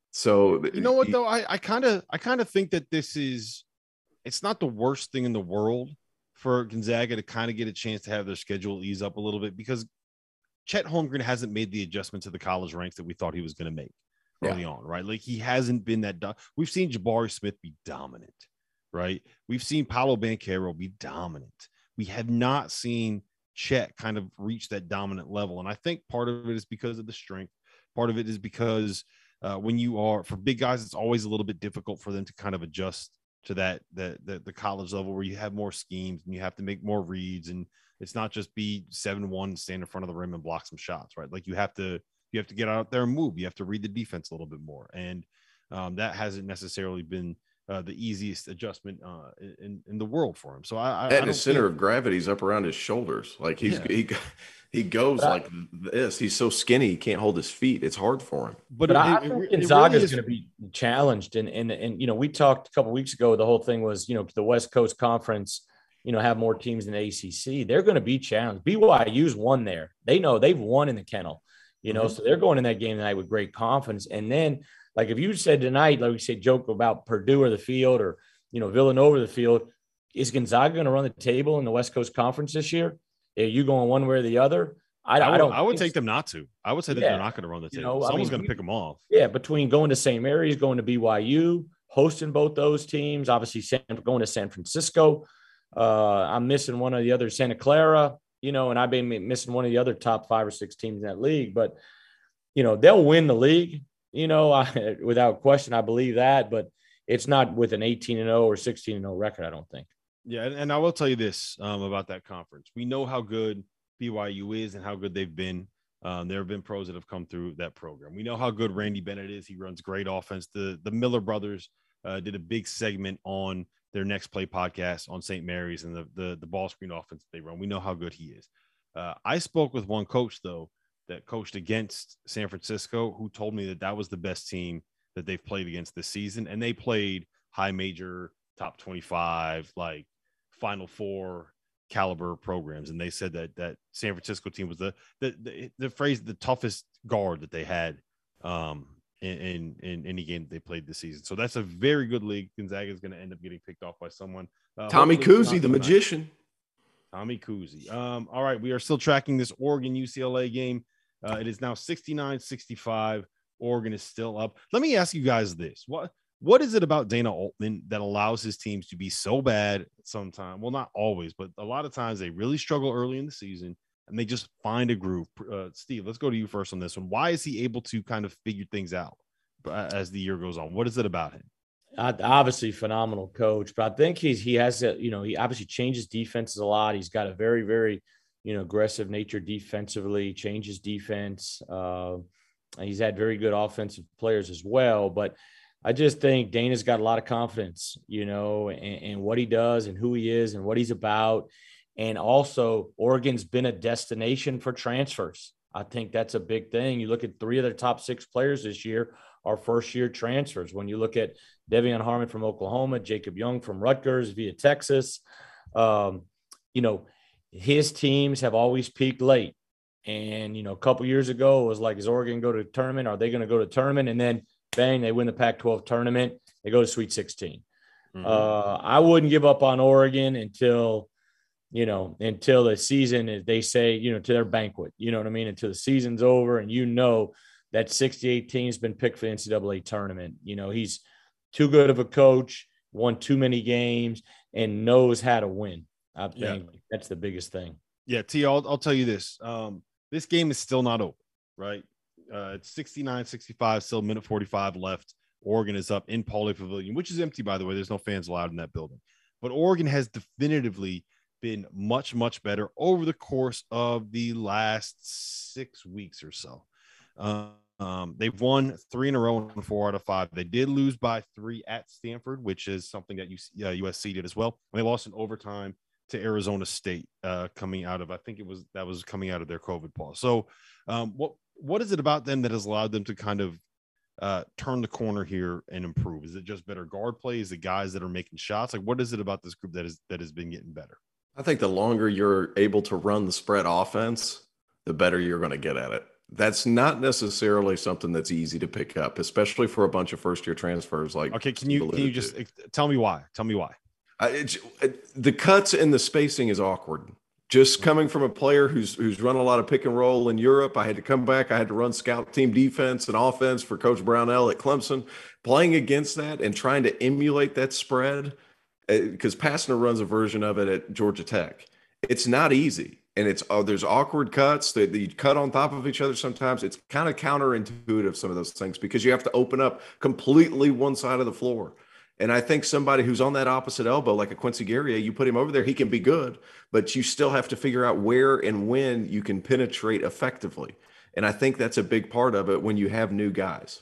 So you know what though? I I kind of I kind of think that this is it's not the worst thing in the world for Gonzaga to kind of get a chance to have their schedule ease up a little bit because Chet Holmgren hasn't made the adjustment to the college ranks that we thought he was going to make early yeah. on, right? Like he hasn't been that. Do- We've seen Jabari Smith be dominant, right? We've seen Paolo Banchero be dominant. We have not seen Chet kind of reach that dominant level. And I think part of it is because of the strength. Part of it is because uh, when you are, for big guys, it's always a little bit difficult for them to kind of adjust to that, the, the, the college level where you have more schemes and you have to make more reads. And it's not just be seven one, stand in front of the rim and block some shots, right? Like you have to, you have to get out there and move. You have to read the defense a little bit more. And um, that hasn't necessarily been uh, the easiest adjustment uh, in, in the world for him. So I, I and I his center think, of gravity is up around his shoulders. Like he's, yeah. he, he goes but like I, this. He's so skinny. He can't hold his feet. It's hard for him. But, but it, I it, think Gonzaga is going to be challenged. And, and, and, you know, we talked a couple of weeks ago, the whole thing was, you know, the West Coast Conference, you know, have more teams than the A C C. They're going to be challenged. B Y U's won there. They know they've won in the kennel, you know, mm-hmm. so they're going in that game tonight with great confidence. And then, like, if you said tonight, like we said, joke about Purdue or the field or, you know, Villanova the field, is Gonzaga going to run the table in the West Coast Conference this year? Are you going one way or the other? I, I, would, I don't. I would take so. them not to. I would say that yeah. they're not going to run the table. You know, Someone's going to pick them off. Yeah, between going to Saint Mary's, going to B Y U, hosting both those teams, obviously San, going to San Francisco. Uh, I'm missing one of the other, Santa Clara, you know, and I've been missing one of the other top five or six teams in that league. But, you know, they'll win the league, you know, I, without question. I believe that. But it's not with an eighteen and oh or sixteen and oh record, I don't think. Yeah, and, and I will tell you this um, about that conference. We know how good B Y U is and how good they've been. Um, there have been pros that have come through that program. We know how good Randy Bennett is. He runs great offense. The, the Miller brothers uh, did a big segment on their Next Play podcast on Saint Mary's and the, the, the ball screen offense they run. We know how good he is. Uh, I spoke with one coach, though, that coached against San Francisco, who told me that that was the best team that they've played against this season. And they played high major, top twenty-five, like Final Four caliber programs. And they said that that San Francisco team was the, the, the, the phrase, the toughest guard that they had um, in, in, in any game that they played this season. So that's a very good league. Gonzaga is going to end up getting picked off by someone. Uh, Tommy Kuzi, the magician. Tommy Kuzi. Um, all right. We are still tracking this Oregon U C L A game. Uh, it is now sixty-nine sixty-five. Oregon is still up. Let me ask you guys this. What, what is it about Dana Altman that allows his teams to be so bad sometimes? Well, not always, but a lot of times they really struggle early in the season and they just find a groove. Uh, Steve, let's go to you first on this one. Why is he able to kind of figure things out as the year goes on? What is it about him? Obviously phenomenal coach, but I think he's, he has a, you know, he obviously changes defenses a lot. He's got a very, very, you know, aggressive nature defensively, changes defense. Uh, he's had very good offensive players as well, but I just think Dana's got a lot of confidence, you know, in, in what he does and who he is and what he's about. And also Oregon's been a destination for transfers. I think that's a big thing. You look at three of their top six players this year are first year transfers. When you look at Devion Harmon from Oklahoma, Jacob Young from Rutgers via Texas, um, you know, his teams have always peaked late. And, you know, a couple years ago, it was like, is Oregon go to a tournament? Are they going to go to a tournament? And then, bang, they win the Pac twelve tournament. They go to Sweet sixteen. Mm-hmm. Uh, I wouldn't give up on Oregon until, you know, until the season is, they say, you know, to their banquet. You know what I mean? Until the season's over and you know that sixty-eight team's been picked for the N C double A tournament. You know, he's too good of a coach, won too many games, and knows how to win. I think yeah. that's the biggest thing. Yeah, T, I'll, I'll tell you this. Um, this game is still not over, right? Uh, it's sixty-nine sixty-five, still a minute forty-five left. Oregon is up in Pauley Pavilion, which is empty, by the way. There's no fans allowed in that building. But Oregon has definitively been much, much better over the course of the last six weeks or so. Um, um, they've won three in a row and four out of five. They did lose by three at Stanford, which is something that uh, U S C did as well. And they lost in overtime to Arizona State uh, coming out of, I think it was, that was coming out of their COVID pause. So um, what, what is it about them that has allowed them to kind of uh, turn the corner here and improve? Is it just better guard play? Is it guys that are making shots? Like, what is it about this group that is, that has been getting better? I think the longer you're able to run the spread offense, the better you're going to get at it. That's not necessarily something that's easy to pick up, especially for a bunch of first year transfers like Okay, can Steve you can you alluded just to. ex- tell me why? Tell me why. Uh, it's, it, the cuts and the spacing is awkward. Just coming from a player who's who's run a lot of pick and roll in Europe, I had to come back. I had to run scout team defense and offense for Coach Brownell at Clemson. Playing against that and trying to emulate that spread, because Pastner runs a version of it at Georgia Tech. It's not easy, and it's oh, there's awkward cuts that you cut on top of each other. Sometimes it's kind of counterintuitive, some of those things, because you have to open up completely one side of the floor. And I think somebody who's on that opposite elbow, like a Quincy Guerrier, you put him over there, he can be good, but you still have to figure out where and when you can penetrate effectively. And I think that's a big part of it when you have new guys.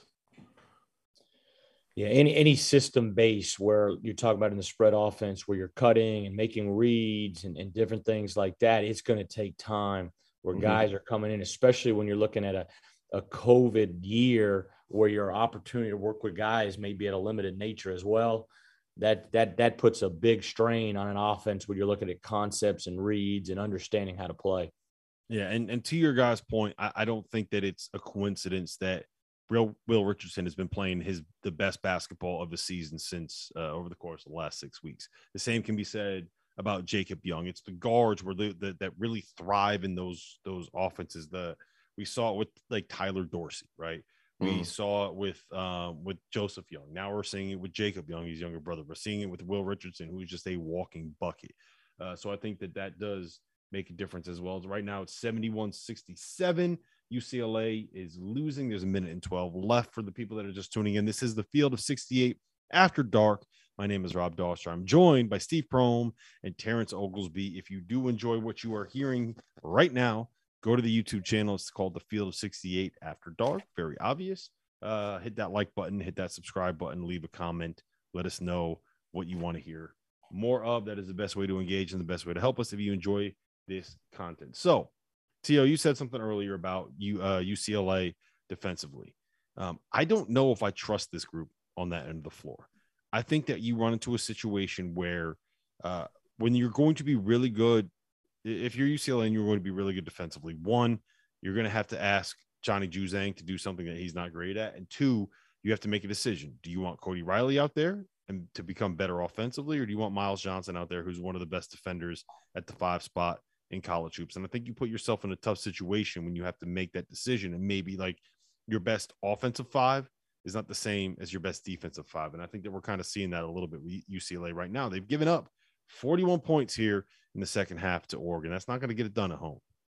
Yeah, any any system base where you're talking about in the spread offense where you're cutting and making reads and, and different things like that, it's going to take time where Mhm. guys are coming in, especially when you're looking at a, a COVID year where your opportunity to work with guys may be at a limited nature as well. That that that puts a big strain on an offense when you're looking at concepts and reads and understanding how to play. Yeah, and, and to your guys' point, I, I don't think that it's a coincidence that Will Will Richardson has been playing his the best basketball of the season since uh, over the course of the last six weeks. The same can be said about Jacob Young. It's the guards where the, the, that really thrive in those those offenses. The we saw it with like Tyler Dorsey, right? We Mm. saw it with um, with Joseph Young. Now we're seeing it with Jacob Young, his younger brother. We're seeing it with Will Richardson, who's just a walking bucket. Uh, so I think that that does make a difference as well. Right now it's seventy-one sixty-seven. U C L A is losing. There's a minute and twelve left for the people that are just tuning in. This is the Field of sixty-eight After Dark. My name is Rob Doster. I'm joined by Steve Prohm and Terrence Oglesby. If you do enjoy what you are hearing right now, go to the YouTube channel. It's called the Field of sixty-eight After Dark. Very obvious. Uh, hit that like button, hit that subscribe button, leave a comment. Let us know what you want to hear more of. That is the best way to engage and the best way to help us if you enjoy this content. So, Tio, you said something earlier about you, uh, U C L A defensively. Um, I don't know if I trust this group on that end of the floor. I think that you run into a situation where uh, when you're going to be really good, if you're U C L A and you're going to be really good defensively, one, you're going to have to ask Johnny Juzang to do something that he's not great at. And two, you have to make a decision. Do you want Cody Riley out there and to become better offensively, or do you want Miles Johnson out there, who's one of the best defenders at the five spot in college hoops? And I think you put yourself in a tough situation when you have to make that decision, and maybe like your best offensive five is not the same as your best defensive five. And I think that we're kind of seeing that a little bit with U C L A right now. They've given up forty-one points here in the second half to Oregon. That's not going to get it done at home.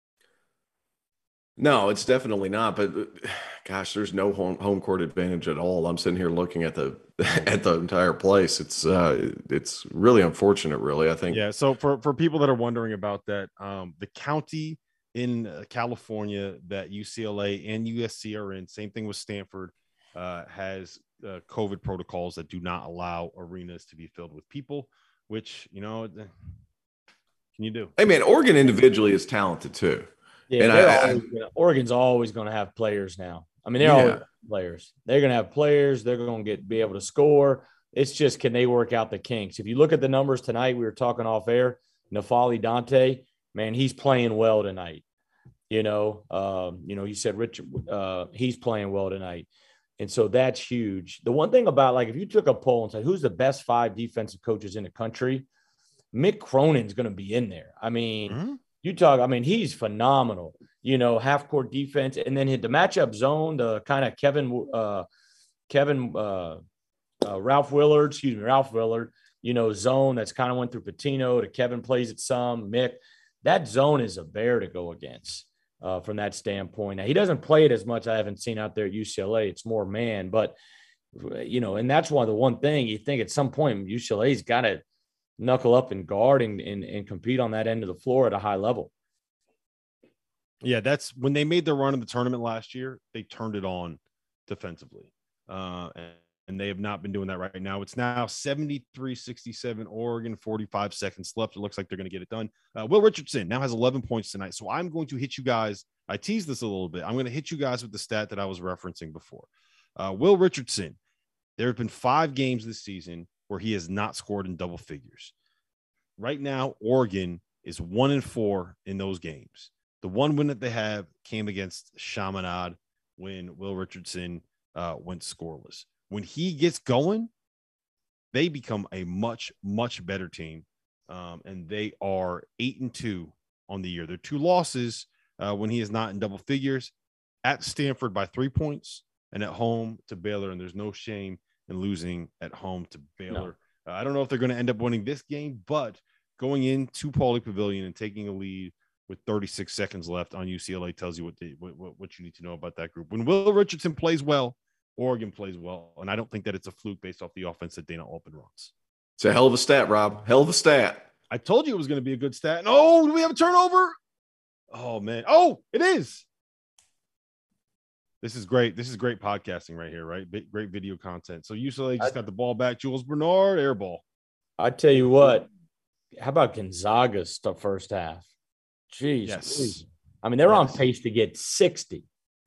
No, it's definitely not. But gosh, there's no home, home court advantage at all. I'm sitting here looking at the at the entire place. It's uh, it's really unfortunate, really. I think. Yeah. So for for people that are wondering about that, um, the county in uh, California that U C L A and U S C are in, same thing with Stanford, uh, has uh, COVID protocols that do not allow arenas to be filled with people. Which, you know, can you do? Hey, man, Oregon individually is talented too. Yeah, And they're I- I- always gonna, Oregon's always going to have players now. I mean, they're Yeah. always gonna have players. They're going to have players. They're going to get be able to score. It's just, can they work out the kinks? If you look at the numbers tonight, we were talking off air. Nafali Dante, man, he's playing well tonight. You know, um, you know, you said Richard, uh, he's playing well tonight, and so that's huge. The one thing about, like, if you took a poll and said who's the best five defensive coaches in the country, Mick Cronin's going to be in there. I mean. Mm-hmm. You talk, I mean, he's phenomenal, you know, half court defense. And then hit the matchup zone, the kind of Kevin, uh, Kevin, uh, uh, Ralph Willard, excuse me, Ralph Willard, you know, zone that's kind of went through Patino to Kevin plays it some, Mick. That zone is a bear to go against uh, from that standpoint. Now, he doesn't play it as much. I haven't seen out there at U C L A. It's more man, but, you know, and that's why the one thing you think at some point U C L A's got to knuckle up and guard and, and, and compete on that end of the floor at a high level. Yeah, that's when they made their run in the tournament last year, they turned it on defensively. Uh, and, and they have not been doing that right now. It's now seventy-three sixty-seven, Oregon, forty-five seconds left. It looks like they're going to get it done. Uh, Will Richardson now has eleven points tonight. So I'm going to hit you guys. I teased this a little bit. I'm going to hit you guys with the stat that I was referencing before. Uh, Will Richardson, there have been five games this season where he has not scored in double figures. right now, Oregon is one and four in those games. The one win that they have came against Chaminade when Will Richardson uh, went scoreless. When he gets going, they become a much, much better team. Um, and they are eight and two on the year. Their two losses uh, when he is not in double figures, at Stanford by three points and at home to Baylor. And there's no shame in losing at home to Baylor. No. Uh, I don't know if they're going to end up winning this game, but going into Pauley Pavilion and taking a lead with thirty-six seconds left on U C L A tells you what, they, what, what you need to know about that group. When Will Richardson plays well, Oregon plays well. And I don't think that it's a fluke based off the offense that Dana Altman runs. It's a hell of a stat, Rob. Hell of a stat. I told you it was going to be a good stat. And, oh, do we have a turnover? Oh, man. Oh, it is. This is great. This is great podcasting right here, right? Great video content. So U C L A just I, got the ball back. Jules Bernard, air ball. I tell you what, how about Gonzaga's the first half? Jeez. Yes. Geez. I mean, they're yes. on pace to get sixty.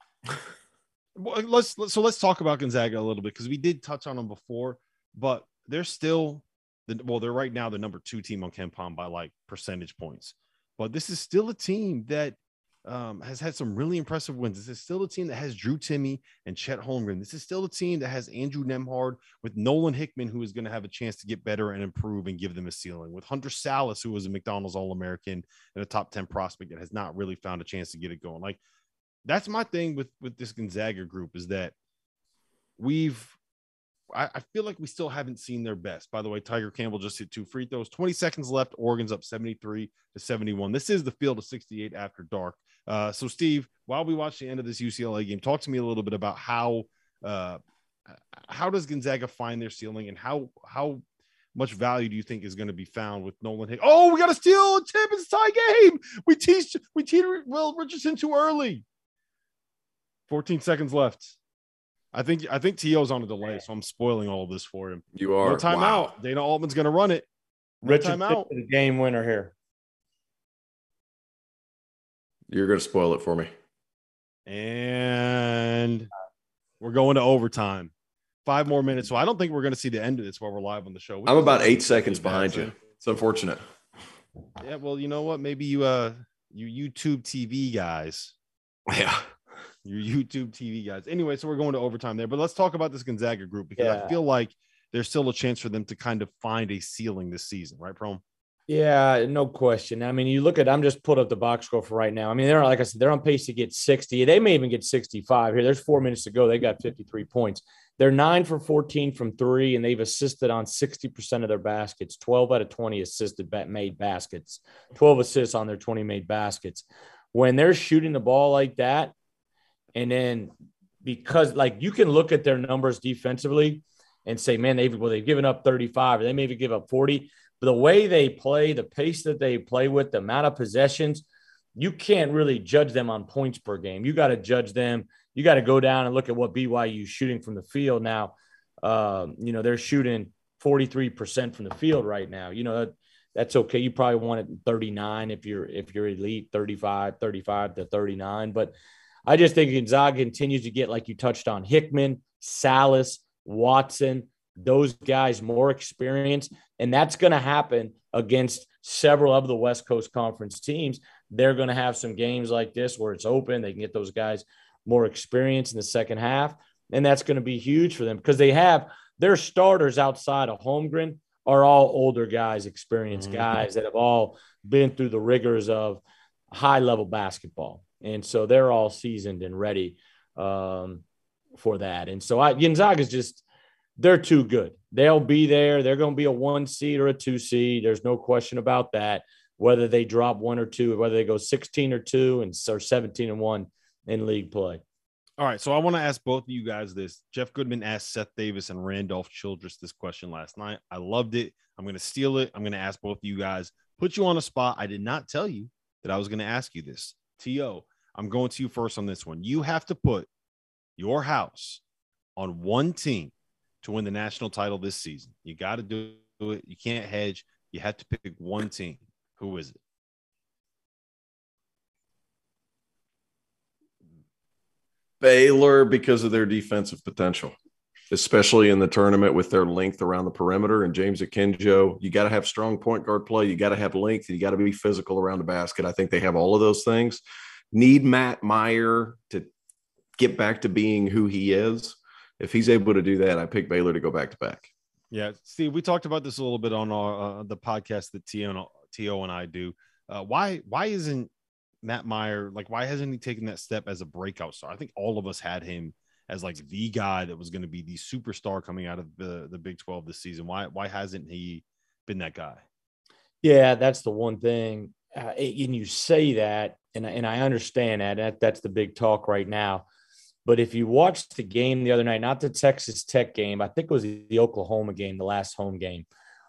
Well, let's, let's so let's talk about Gonzaga a little bit because we did touch on them before, but they're still the well, they're right now the number two team on KenPom by like percentage points. But this is still a team that um, has had some really impressive wins. This is still a team that has Drew Timme and Chet Holmgren. This is still a team that has Andrew Nembhard with Nolan Hickman, who is going to have a chance to get better and improve and give them a ceiling. With Hunter Salas, who was a McDonald's All-American and a top ten prospect that has not really found a chance to get it going. Like, that's my thing with, with this Gonzaga group is that we've I, I feel like we still haven't seen their best. By the way, Tiger Campbell just hit two free throws. twenty seconds left. Oregon's up seventy-three to seventy-one. This is the field of sixty-eight after dark. Uh, so, Steve, while we watch the end of this U C L A game, talk to me a little bit about how uh, how does Gonzaga find their ceiling and how how much value do you think is going to be found with Nolan Hickman? Oh, we got to steal a tip. It's a tie game. We teased we teased Will Richardson too early. fourteen seconds left. I think I think T O's on a delay, so I'm spoiling all of this for him. You are. No timeout. Wow. Dana Altman's going to run it. No Richard, timeout. The game winner here. You're going to spoil it for me. And we're going to overtime. Five more minutes. So I don't think we're going to see the end of this while we're live on the show. I'm about eight seconds behind you. It's unfortunate. Yeah, well, you know what? Maybe you uh you YouTube T V guys. Yeah. Your YouTube T V guys. Anyway, so we're going to overtime there, but let's talk about this Gonzaga group because yeah. I feel like there's still a chance for them to kind of find a ceiling this season, right, Prom? Yeah, no question. I mean, you look at, I'm just put up the box score for right now. I mean, they're, like I said, they're on pace to get sixty. They may even get sixty-five here. There's four minutes to go. They got fifty-three points. They're nine for fourteen from three, and they've assisted on sixty percent of their baskets, twelve out of twenty assisted made baskets, twelve assists on their twenty made baskets. When they're shooting the ball like that, and then because, like, you can look at their numbers defensively and say, man, they've, well, they've given up thirty-five, or they maybe give up forty. But the way they play, the pace that they play with, the amount of possessions, you can't really judge them on points per game. You got to judge them. You got to go down and look at what B Y U's shooting from the field now. Uh, you know, they're shooting forty-three percent from the field right now. You know, that, that's okay. You probably want it thirty-nine if you're if you're elite, thirty-five, thirty-five to thirty-nine. But I just think Gonzaga continues to get, like you touched on, Hickman, Salas, Watson, those guys more experience. And that's going to happen against several of the West Coast Conference teams. They're going to have some games like this where it's open. They can get those guys more experience in the second half. And that's going to be huge for them because they have their starters outside of Holmgren are all older guys, experienced mm-hmm. guys that have all been through the rigors of high-level basketball. And so they're all seasoned and ready um, for that. And so I, Gonzaga's just – they're too good. They'll be there. They're going to be a one seed or a two seed. There's no question about that, whether they drop one or two, whether they go sixteen or two and or seventeen and one in league play. All right, so I want to ask both of you guys this. Jeff Goodman asked Seth Davis and Randolph Childress this question last night. I loved it. I'm going to steal it. I'm going to ask both of you guys, put you on a spot. I did not tell you that I was going to ask you this. T O, I'm going to you first on this one. You have to put your house on one team to win the national title this season. You got to do it. You can't hedge. You have to pick one team. Who is it? Baylor, because of their defensive potential. especially in the tournament with their length around the perimeter. And James Akinjo, you got to have strong point guard play. You got to have length. And you got to be physical around the basket. I think they have all of those things. Need Matt Mayer to get back to being who he is. If he's able to do that, I pick Baylor to go back to back. Yeah, Steve, we talked about this a little bit on our, uh, the podcast that T O and I do. Uh, why why isn't Matt Mayer, like, why hasn't he taken that step as a breakout star? I think all of us had him as like the guy that was going to be the superstar coming out of the, the Big twelve this season. Why why hasn't he been that guy? Yeah, that's the one thing. Uh, and you say that, and, and I understand that. that. That's the big talk right now. But if you watched the game the other night, not the Texas Tech game, I think it was the Oklahoma game, the last home game,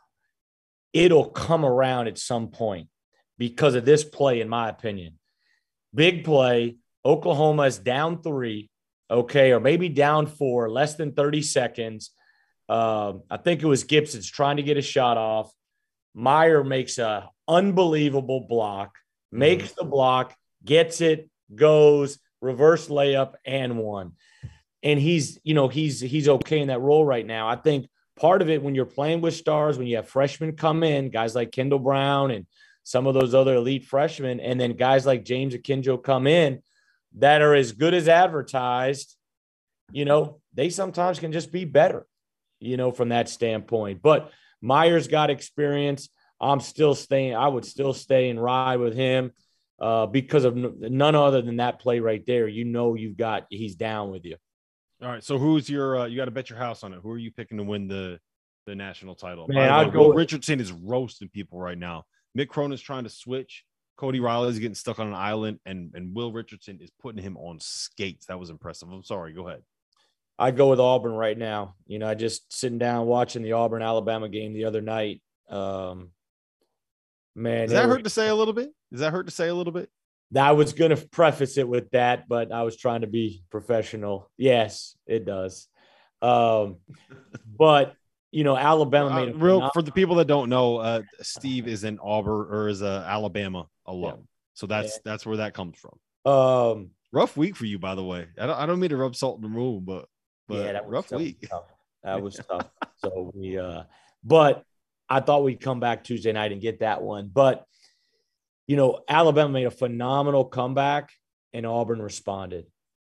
it'll come around at some point because of this play, in my opinion. Big play, Oklahoma is down three, okay, or maybe down four, less than thirty seconds. Um, I think it was Gibson's trying to get a shot off. Mayer makes a unbelievable block, makes mm-hmm. the block, gets it, goes, reverse layup, and one. And he's, you know, he's he's okay in that role right now. I think part of it, when you're playing with stars, when you have freshmen come in, guys like Kendall Brown and some of those other elite freshmen, and then guys like James Akinjo come in that are as good as advertised, you know, they sometimes can just be better, you know, from that standpoint. But Mayer's got experience. I'm still staying. I would still stay and ride with him uh, because of n- none other than that play right there. You know, you've got, he's down with you. All right. So who's your, uh, you got to bet your house on it. Who are you picking to win the, the national title? Man, I'd go Will with- Richardson is roasting people right now. Mick Cronin's trying to switch. Cody Riley's getting stuck on an island, and, and Will Richardson is putting him on skates. That was impressive. I'm sorry. Go ahead. I'd go with Auburn right now. You know, I just sitting down watching the Auburn-Alabama game the other night. Um, man. Does that were, hurt to say a little bit? Does that hurt to say a little bit? I was going to preface it with that, but I was trying to be professional. Yes, it does. Um, but, you know, Alabama made a uh, real for the people that don't know, uh, Steve is an Auburn or is a Alabama alum. Yeah. So that's yeah. that's where that comes from. Um, rough week for you, by the way. I don't I don't mean to rub salt in the wound, but but yeah, that was rough tough, week. Tough. That was tough. So we uh but I thought we'd come back Tuesday night and get that one. But you know, Alabama made a phenomenal comeback and Auburn responded.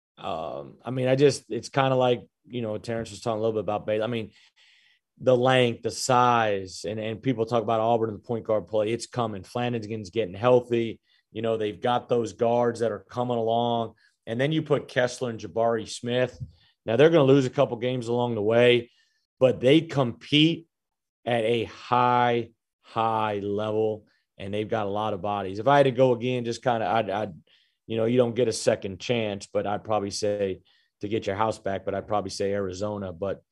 Um, I mean, I just it's kind of like, you know, Terrence was talking a little bit about Baylor. I mean, the length, the size, and, and people talk about Auburn and the point guard play. It's coming. Flanagan's getting healthy. You know, they've got those guards that are coming along. And then you put Kessler and Jabari Smith. Now, they're going to lose a couple games along the way, but they compete at a high, high level, and they've got a lot of bodies. If I had to go again, just kind of, I'd, I'd, you know, you don't get a second chance, but I'd probably say to get your house back, but I'd probably say Arizona. But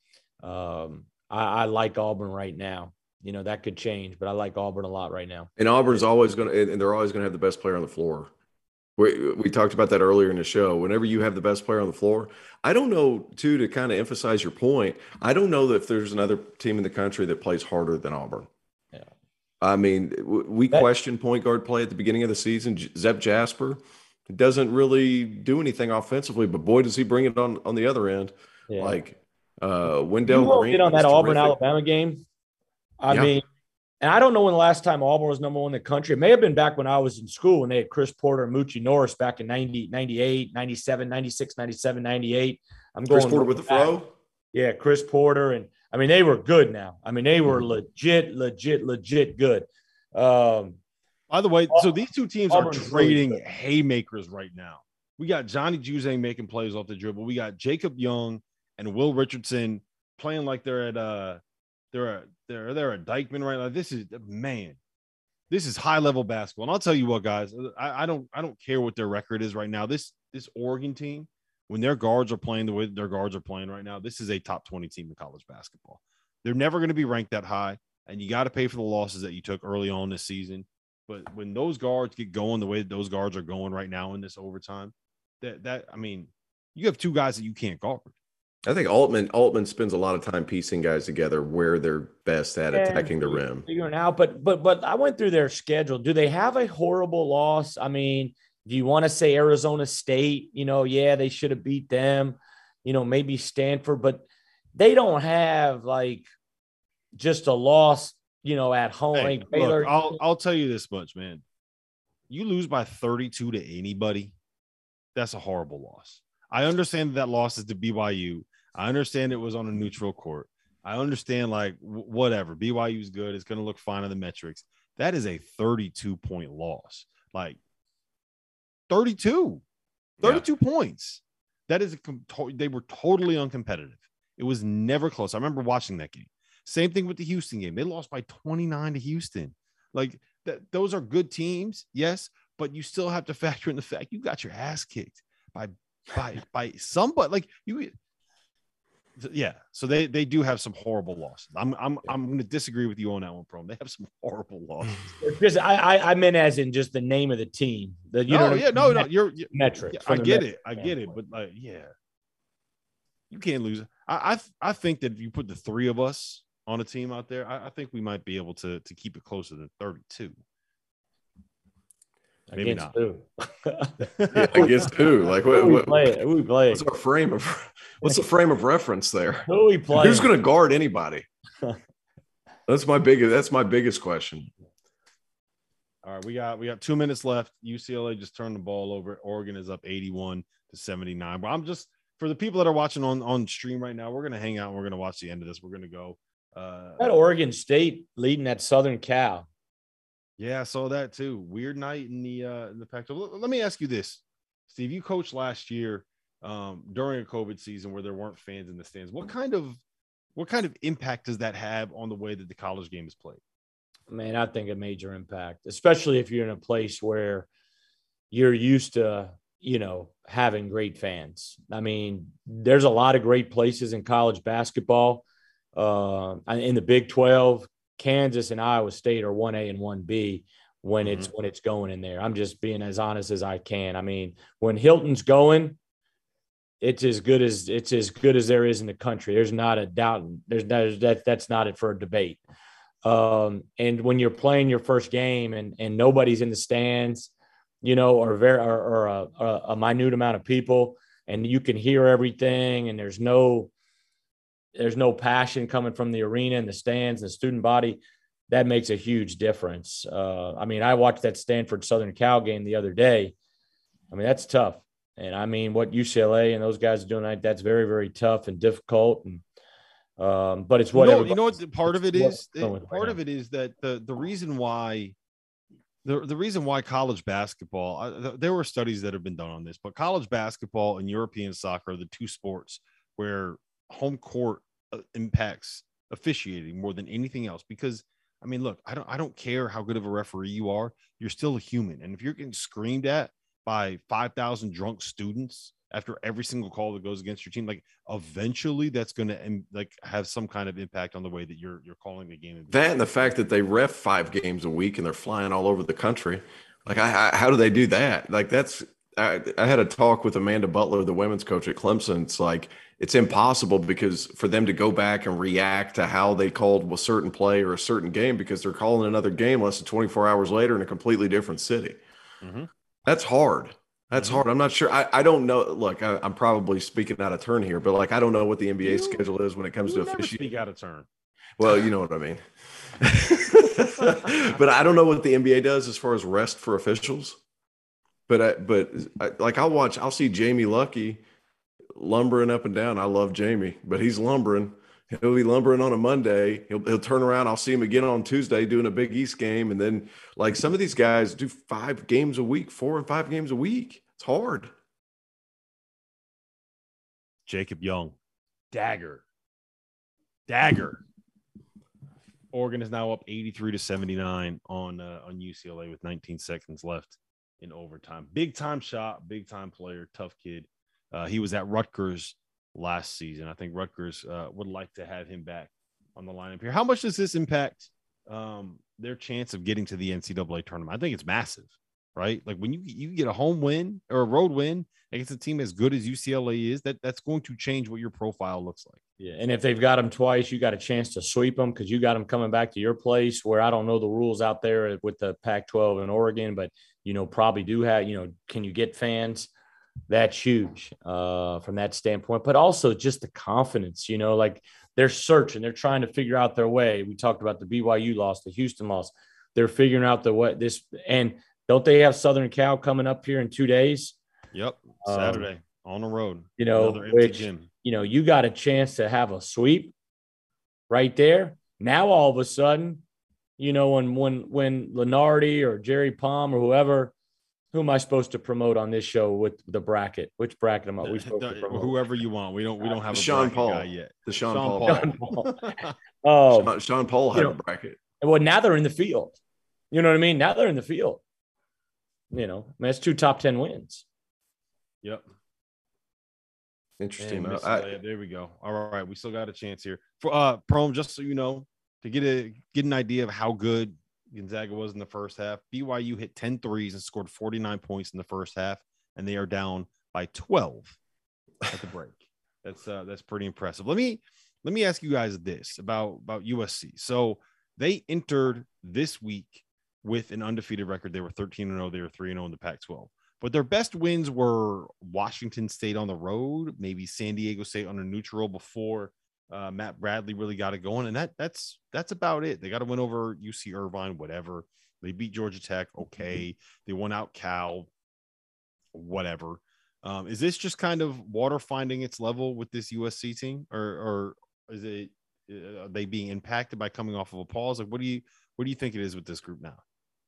um, I, I like Auburn right now. You know, that could change, but I like Auburn a lot right now. And Auburn's always going to, and they're always going to have the best player on the floor. We, we talked about that earlier in the show. Whenever you have the best player on the floor, I don't know, too, to kind of emphasize your point, I don't know that if there's another team in the country that plays harder than Auburn. Yeah. I mean, we that, questioned point guard play at the beginning of the season. Zep Jasper doesn't really do anything offensively, but boy, does he bring it on, on the other end. Yeah. Like, uh, Wendell you Green. Get on that Auburn-Alabama game. I yeah. mean, and I don't know when the last time Auburn was number one in the country. It may have been back when I was in school when they had Chris Porter and Moochie Norris back in ninety, ninety-eight, ninety-seven, ninety-six, ninety-seven, ninety-eight. I'm going Chris Porter with the fro? Yeah, Chris Porter. And, I mean, they were good now. I mean, they were legit, legit, legit good. Um, By the way, so these two teams Auburn's are trading really haymakers right now. We got Johnny Juzang making plays off the dribble. We got Jacob Young and Will Richardson playing like they're at uh they're at they're they're at Dykeman right now. This is man, this is high level basketball. And I'll tell you what, guys, I, I don't I don't care what their record is right now. This this Oregon team, when their guards are playing the way their guards are playing right now, this is a top twenty team in college basketball. They're never going to be ranked that high, and you got to pay for the losses that you took early on this season. But when those guards get going the way that those guards are going right now in this overtime, that that I mean, you have two guys that you can't guard. I think Altman Altman spends a lot of time piecing guys together where they're best at yeah, attacking the rim. Figuring out, but but but I went through their schedule. Do they have a horrible loss? I mean, do you want to say Arizona State? You know, yeah, they should have beat them. You know, maybe Stanford, but they don't have like just a loss, you know, at home. Hey, Like Baylor, look, I'll I'll tell you this much, man. You lose by thirty-two to anybody, that's a horrible loss. I understand that, that loss is to B Y U. I understand it was on a neutral court. I understand, like, w- whatever. B Y U's good. It's going to look fine on the metrics. That is a thirty-two point loss. Like, thirty-two. thirty-two yeah. points. That is a – they were totally uncompetitive. It was never close. I remember watching that game. Same thing with the Houston game. They lost by twenty-nine to Houston. Like, th- those are good teams, yes, but you still have to factor in the fact you got your ass kicked by by by somebody. Like, you – yeah, so they they do have some horrible losses. I'm I'm I'm going to disagree with you on that one, Pro. They have some horrible losses. Because I, I I meant as in just the name of the team. The, you no, know, yeah, no, no, you're, you're metric. Yeah, I get it, I get it, but like, yeah, you can't lose. I I I think that if you put the three of us on a team out there, I, I think we might be able to to keep it closer than thirty-two. Maybe against not. Who? Yeah, against who? Like what? Who we what play? Who we play? What's our frame of? What's the frame of reference there? Who we play? Who's going to guard anybody? That's my biggest. That's my biggest question. All right, we got we got two minutes left. U C L A just turned the ball over. Oregon is up eighty-one to seventy-nine. But I'm just for the people that are watching on on stream right now. We're gonna hang out and we're gonna watch the end of this. We're gonna go. Uh, At Oregon State leading that Southern Cal. Yeah, I saw that too. Weird night in the uh, in the Pac twelve. Let me ask you this, Steve. You coached last year um, during a COVID season where there weren't fans in the stands. What kind of what kind of impact does that have on the way that the college game is played? Man, I think a major impact, especially if you're in a place where you're used to, you know, having great fans. I mean, there's a lot of great places in college basketball. Uh, in the Big twelve, Kansas and Iowa State are one A and one B when mm-hmm. it's when it's going in there. I'm just being as honest as I can. I mean, when Hilton's going, it's as good as it's as good as there is in the country. There's not a doubt. There's, there's that that's not it for a debate. Um, and when you're playing your first game and and nobody's in the stands, you know, or very or, or a, a minute amount of people, and you can hear everything, and there's no there's no passion coming from the arena and the stands, the student body, that makes a huge difference. Uh, I mean, I watched that Stanford Southern Cal game the other day. I mean, that's tough. And I mean, what U C L A and those guys are doing, like, that's very, very tough and difficult. And um, but it's what you know, you know what the part of it is. It, part right of it is that the the reason why the the reason why college basketball. I, th- there were studies that have been done on this, but college basketball and European soccer are the two sports where home court impacts officiating more than anything else. Because I mean, look, I don't I don't care how good of a referee you are. You're still a human, and if you're getting screamed at by five thousand drunk students after every single call that goes against your team, like, eventually that's going to like have some kind of impact on the way that you're you're calling the game. That and the fact that they ref five games a week and they're flying all over the country. Like, I, I how do they do that? Like, that's I, I had a talk with Amanda Butler, the women's coach at Clemson. It's like it's impossible because for them to go back and react to how they called a certain play or a certain game, because they're calling another game less than twenty-four hours later in a completely different city. Mm-hmm. That's hard. That's mm-hmm. hard. I'm not sure. I, I don't know. Look, I, I'm probably speaking out of turn here, but like, I don't know what the N B A you, schedule is when it comes to officiating. Speak out of turn. Well, you know what I mean. But I don't know what the N B A does as far as rest for officials. But I, but I, like I'll watch, I'll see Jamie Lucky lumbering up and down. I love Jamie, but he's lumbering. He'll be lumbering on a Monday. He'll he'll turn around. I'll see him again on Tuesday doing a Big East game. And then, like, some of these guys do five games a week, four and five games a week. It's hard. Jacob Young, dagger, dagger. Oregon is now up eighty-three to seventy-nine on uh, on U C L A with nineteen seconds left in overtime. Big time shot, big time player, tough kid. Uh, he was at Rutgers last season. I think Rutgers uh, would like to have him back on the lineup here. How much does this impact um, their chance of getting to the N C double A tournament? I think it's massive, right? Like, when you you get a home win or a road win against a team as good as U C L A is, that that's going to change what your profile looks like. Yeah, and if they've got them twice, you got a chance to sweep them because you got them coming back to your place, where I don't know the rules out there with the Pac twelve in Oregon, but, you know, probably do have, you know, can you get fans? that's huge uh, from that standpoint. But also just the confidence, you know, like they're searching, they're trying to figure out their way. We talked about the B Y U loss, the Houston loss. They're figuring out the what this and don't they have Southern Cal coming up here in two days? Yep, Saturday um, on the road. You know, which gym. You know, you got a chance to have a sweep right there. Now all of a sudden, you know, when when when Lenardi or Jerry Palm or whoever, who am I supposed to promote on this show with the bracket? Which bracket am I? We supposed the, to promote? Whoever you want. We don't we don't have the a Sean bracket Paul guy yet. The Sean, Sean Paul. Paul. Sean Paul. oh, Sean, Sean Paul had know, a bracket. Well, now they're in the field. You know what I mean? Now they're in the field. You know, I mean, that's two top ten wins. Yep. Interesting. Man, I, there we go. All right, we still got a chance here. For uh, Prom, just so you know, to get a get an idea of how good Gonzaga was in the first half, B Y U hit ten threes and scored forty-nine points in the first half, and they are down by twelve at the break. That's uh, that's pretty impressive. Let me let me ask you guys this about about U S C. So they entered this week with an undefeated record. They were thirteen and oh. They were three and oh in the Pac twelve. But their best wins were Washington State on the road, maybe San Diego State on a neutral before uh, Matt Bradley really got it going. And that that's that's about it. They got to win over U C Irvine, whatever. They beat Georgia Tech. Okay. They won out Cal, whatever. Um, is this just kind of water finding its level with this U S C team, or, or is it, are they being impacted by coming off of a pause? Like, what do you, what do you think it is with this group now?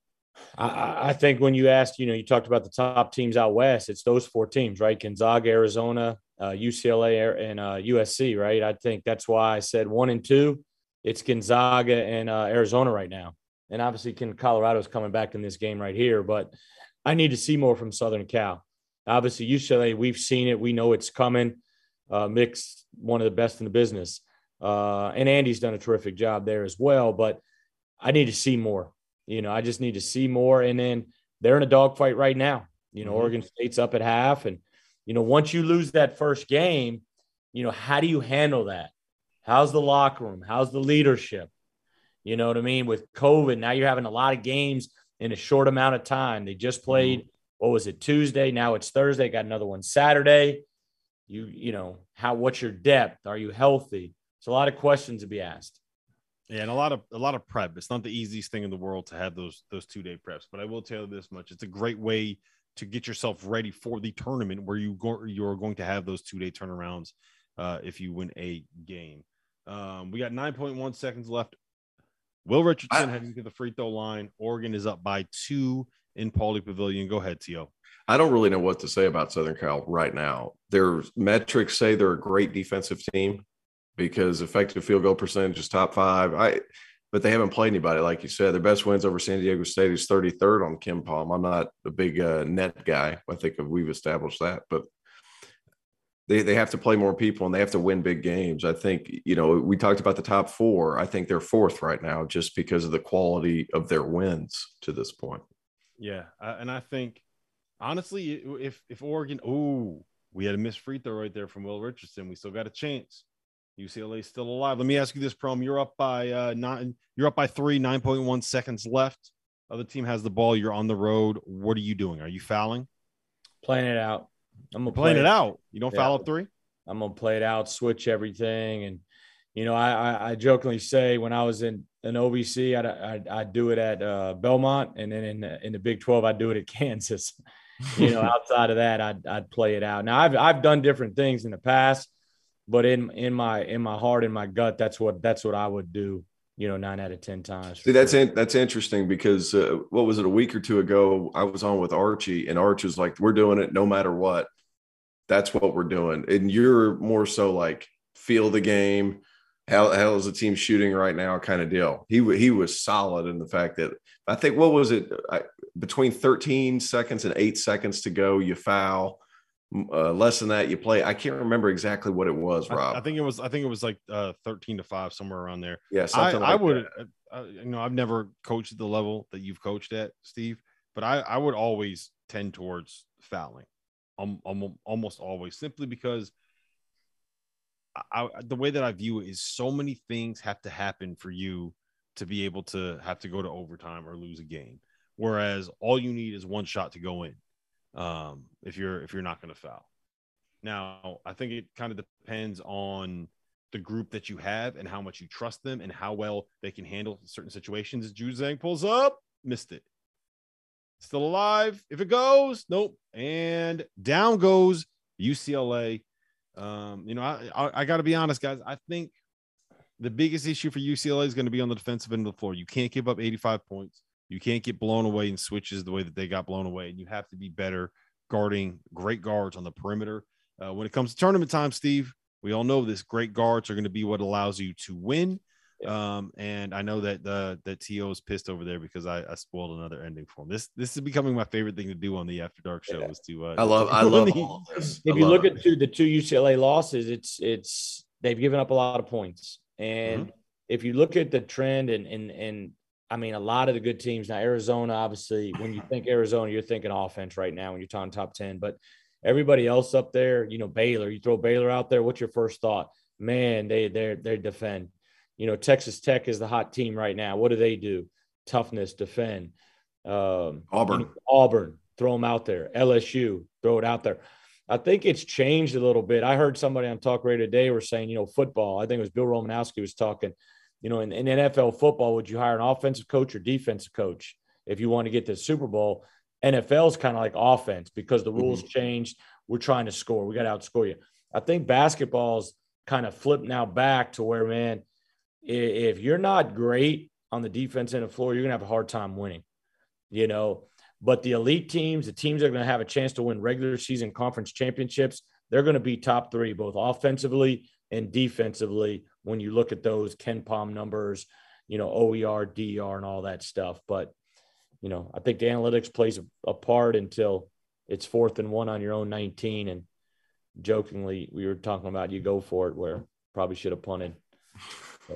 I, I think when you asked, you know, you talked about the top teams out west, it's those four teams, right? Gonzaga, Arizona, uh, U C L A, and uh, U S C, right? I think that's why I said one and two. It's Gonzaga and uh, Arizona right now. And obviously, Colorado's coming back in this game right here, but I need to see more from Southern Cal. Obviously, U C L A, we've seen it. We know it's coming. Uh, Mick's one of the best in the business. Uh, and Andy's done a terrific job there as well, but I need to see more. You know, I just need to see more. And then they're in a dogfight right now. You know, mm-hmm. Oregon State's up at half. And, you know, once you lose that first game, you know, how do you handle that? How's the locker room? How's the leadership? You know what I mean? With COVID, now you're having a lot of games in a short amount of time. They just played, mm-hmm. what was it, Tuesday? Now it's Thursday. Got another one Saturday. You, you know, how, what's your depth? Are you healthy? It's a lot of questions to be asked. Yeah, and a lot of a lot of prep. It's not the easiest thing in the world to have those those two day preps, but I will tell you this much: it's a great way to get yourself ready for the tournament where you go you're going to have those two day turnarounds uh, if you win a game. Um, we got nine point one seconds left. Will Richardson I, heading to the free throw line. Oregon is up by two in Pauley Pavilion. Go ahead, T O. I don't really know what to say about Southern Cal right now. Their metrics say they're a great defensive team, because effective field goal percentage is top five. I, but they haven't played anybody, like you said. Their best wins over San Diego State is thirty-third on Kim Palm. I'm not a big uh, net guy. I think we've established that, but they they have to play more people and they have to win big games. I think, you know, we talked about the top four. I think they're fourth right now just because of the quality of their wins to this point. Yeah, uh, and I think honestly, if if Oregon, oh, we had a missed free throw right there from Will Richardson. We still got a chance. U C L A still alive. Let me ask you this, Prom. You're up by uh, nine. You're up by three. nine point one seconds left. Other team has the ball. You're on the road. What are you doing? Are you fouling? Playing it out. I'm gonna playing play it out. You don't yeah. foul at three. I'm gonna play it out, switch everything, and you know, I I, I jokingly say when I was in an O V C, I'd, I'd I'd do it at uh, Belmont, and then in the, in the Big twelve, I'd do it at Kansas. You know, outside of that, I'd I'd play it out. Now I've I've done different things in the past. But in in my in my heart, in my gut, that's what that's what I would do. You know, nine out of ten times. See, that's in, that's interesting because uh, what was it? A week or two ago, I was on with Archie, and Archie was like, "We're doing it no matter what. That's what we're doing." And you're more so like feel the game. How how is the team shooting right now? Kind of deal. He he was solid in the fact that I think what was it I, between thirteen seconds and eight seconds to go, you foul. Uh, less than that, you play. I can't remember exactly what it was, Rob. I, I think it was. I think it was like uh, thirteen to five, somewhere around there. Yeah, something I, like I would. that. Uh, you know, I've never coached at the level that you've coached at, Steve. But I, I would always tend towards fouling, um, um, almost always, simply because I, I, the way that I view it is so many things have to happen for you to be able to have to go to overtime or lose a game. Whereas all you need is one shot to go in. um, if you're if you're not going to foul. Now, I think it kind of depends on the group that you have and how much you trust them and how well they can handle certain situations. Juzang pulls up, missed it. Still alive. If it goes, nope. And down goes U C L A. Um, you know, I, I, I got to be honest, guys. I think the biggest issue for U C L A is going to be on the defensive end of the floor. You can't give up eighty-five points. You can't get blown away in switches the way that they got blown away. And you have to be better guarding great guards on the perimeter. Uh, when it comes to tournament time, Steve, we all know this. Great guards are going to be what allows you to win. Yeah. Um, and I know that uh, that T O is pissed over there because I, I spoiled another ending for him. This this is becoming my favorite thing to do on the After Dark show. Yeah. Is to uh, I love I love all of this. If I you look it. at two, the two U C L A losses, it's it's they've given up a lot of points. And mm-hmm. if you look at the trend and and and I mean a lot of the good teams now, Arizona, obviously, when you think Arizona, you're thinking offense right now when you're talking top ten. But everybody else up there, you know, Baylor, you throw Baylor out there, what's your first thought? Man, they they they defend. You know, Texas Tech is the hot team right now. What do they do? Toughness, defend. Um, Auburn. You know, Auburn, throw them out there. L S U, throw it out there. I think it's changed a little bit. I heard somebody on Talk Radio today were saying, you know, football, I think it was Bill Romanowski was talking, you know, in, in N F L football, would you hire an offensive coach or defensive coach if you want to get to the Super Bowl? N F L is kind of like offense because the rules mm-hmm. changed. We're trying to score. We got to outscore you. I think basketball's kind of flipped now back to where, man, if you're not great on the defense end of the floor, you're going to have a hard time winning, you know. But the elite teams, the teams that are going to have a chance to win regular season conference championships, they're going to be top three, both offensively and defensively when you look at those Ken Pom numbers, you know, O E R, D E R, and all that stuff. But, you know, I think the analytics plays a, a part until it's fourth and one on your own nineteen. And jokingly, we were talking about you go for it where probably should have punted. But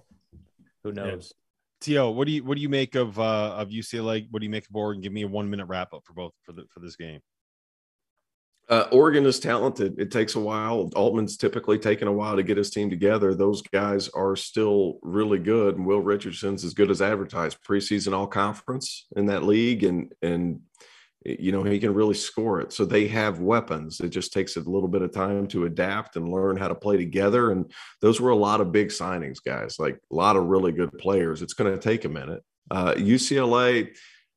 who knows? Yeah. T O, what do you what do you make of uh, of U C L A? What do you make of Oregon? Give me a one minute wrap up for both for the for this game. Uh, Oregon is talented. It takes a while. Altman's typically taken a while to get his team together. Those guys are still really good, and Will Richardson's as good as advertised. Preseason all conference in that league, and and you know he can really score it. So they have weapons. It just takes a little bit of time to adapt and learn how to play together. And those were a lot of big signings, guys. Like a lot of really good players. It's going to take a minute. Uh, U C L A,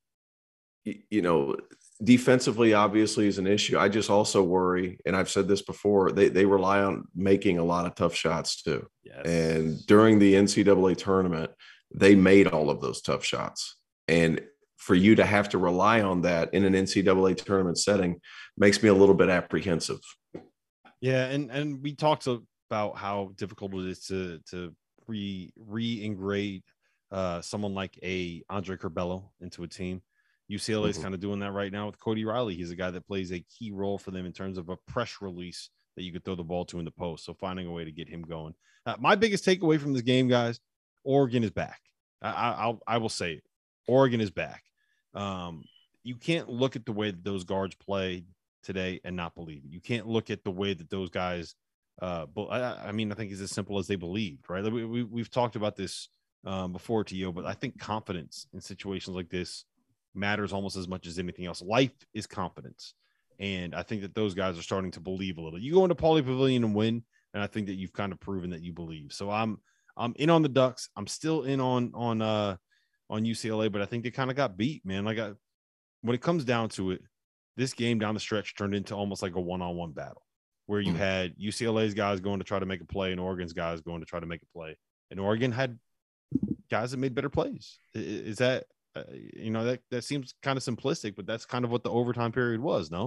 you know. Defensively, obviously, is an issue. I just also worry, and I've said this before, they they rely on making a lot of tough shots too. Yes. And during the N C double A tournament, they made all of those tough shots. And for you to have to rely on that in an N C double A tournament setting makes me a little bit apprehensive. Yeah, and and we talked about how difficult it is to to re reingrate uh, someone like a Andre Curbelo into a team. U C L A is mm-hmm. kind of doing that right now with Cody Riley. He's a guy that plays a key role for them in terms of a press release that you could throw the ball to in the post. So finding a way to get him going. Uh, my biggest takeaway from this game, guys, Oregon is back. I, I, I'll, I will say it. Oregon is back. Um, you can't look at the way that those guards played today and not believe it. You can't look at the way that those guys, uh, but I, I mean, I think it's as simple as they believed, right? We, we, we've talked about this um, before, T O, but I think confidence in situations like this matters almost as much as anything else. Life is confidence. And I think that those guys are starting to believe a little. You go into Pauley Pavilion and win, and I think that you've kind of proven that you believe. So I'm I'm in on the Ducks. I'm still in on on uh on U C L A, but I think they kind of got beat, man. Like I, when it comes down to it, this game down the stretch turned into almost like a one-on-one battle where you mm-hmm. had U C L A's guys going to try to make a play and Oregon's guys going to try to make a play. And Oregon had guys that made better plays. Is that Uh, you know, that, that seems kind of simplistic, but that's kind of what the overtime period was, no?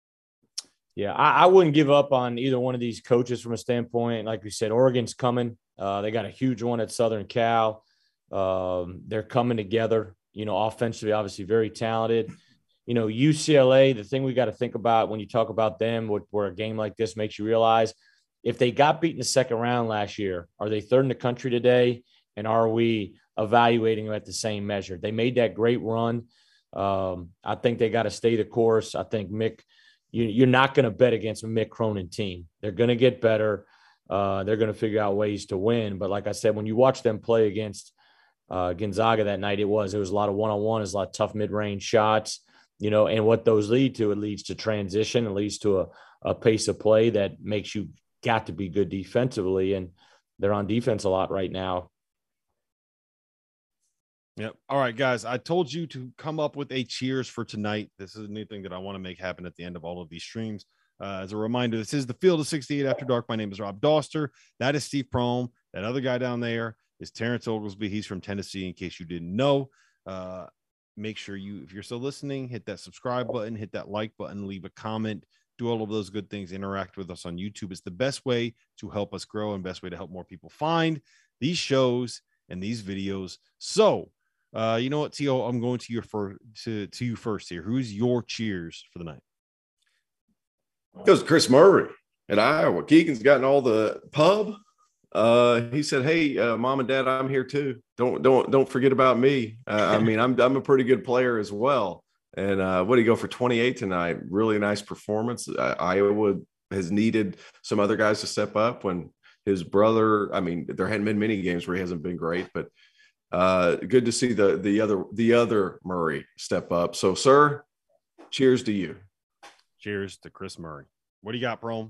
Yeah, I, I wouldn't give up on either one of these coaches from a standpoint. Like we said, Oregon's coming. Uh, they got a huge one at Southern Cal. Um, they're coming together, you know, offensively, obviously very talented. You know, U C L A, the thing we got to think about when you talk about them, what, where a game like this makes you realize, if they got beat in the second round last year, are they third in the country today? And are we evaluating them at the same measure? They made that great run. Um, I think they got to stay the course. I think Mick, you, you're not going to bet against a Mick Cronin team. They're going to get better. Uh, they're going to figure out ways to win. But like I said, when you watch them play against uh, Gonzaga that night, it was, it was a lot of one-on-one, it was a lot of tough mid-range shots. you know, and what those lead to, it leads to transition, it leads to a, a pace of play that makes you got to be good defensively. And they're on defense a lot right now. Yep. All right, guys, I told you to come up with a cheers for tonight. This is a new thing that I want to make happen at the end of all of these streams. Uh, as a reminder, this is the Field of sixty-eight After Dark. My name is Rob Doster. That is Steve Prohm. That other guy down there is Terrence Oglesby. He's from Tennessee, in case you didn't know. Uh, make sure you, if you're still listening, hit that subscribe button, hit that like button, leave a comment, do all of those good things, interact with us on YouTube. It's the best way to help us grow and best way to help more people find these shows and these videos. So, uh, you know what, T O, I'm going to your for to, to you first here. Who's your cheers for the night? Goes Chris Murray at Iowa. Keegan's gotten all the pub. Uh, he said, "Hey, uh, mom and dad, I'm here too. Don't don't don't forget about me. Uh, I mean, I'm I'm a pretty good player as well." And uh, what did he go for twenty-eight tonight? Really nice performance. Uh, Iowa has needed some other guys to step up when his brother. I mean, there hadn't been many games where he hasn't been great, but uh, good to see the the other the other Murray step up. So, sir, cheers to you. Cheers to Chris Murray. What do you got, Prohm?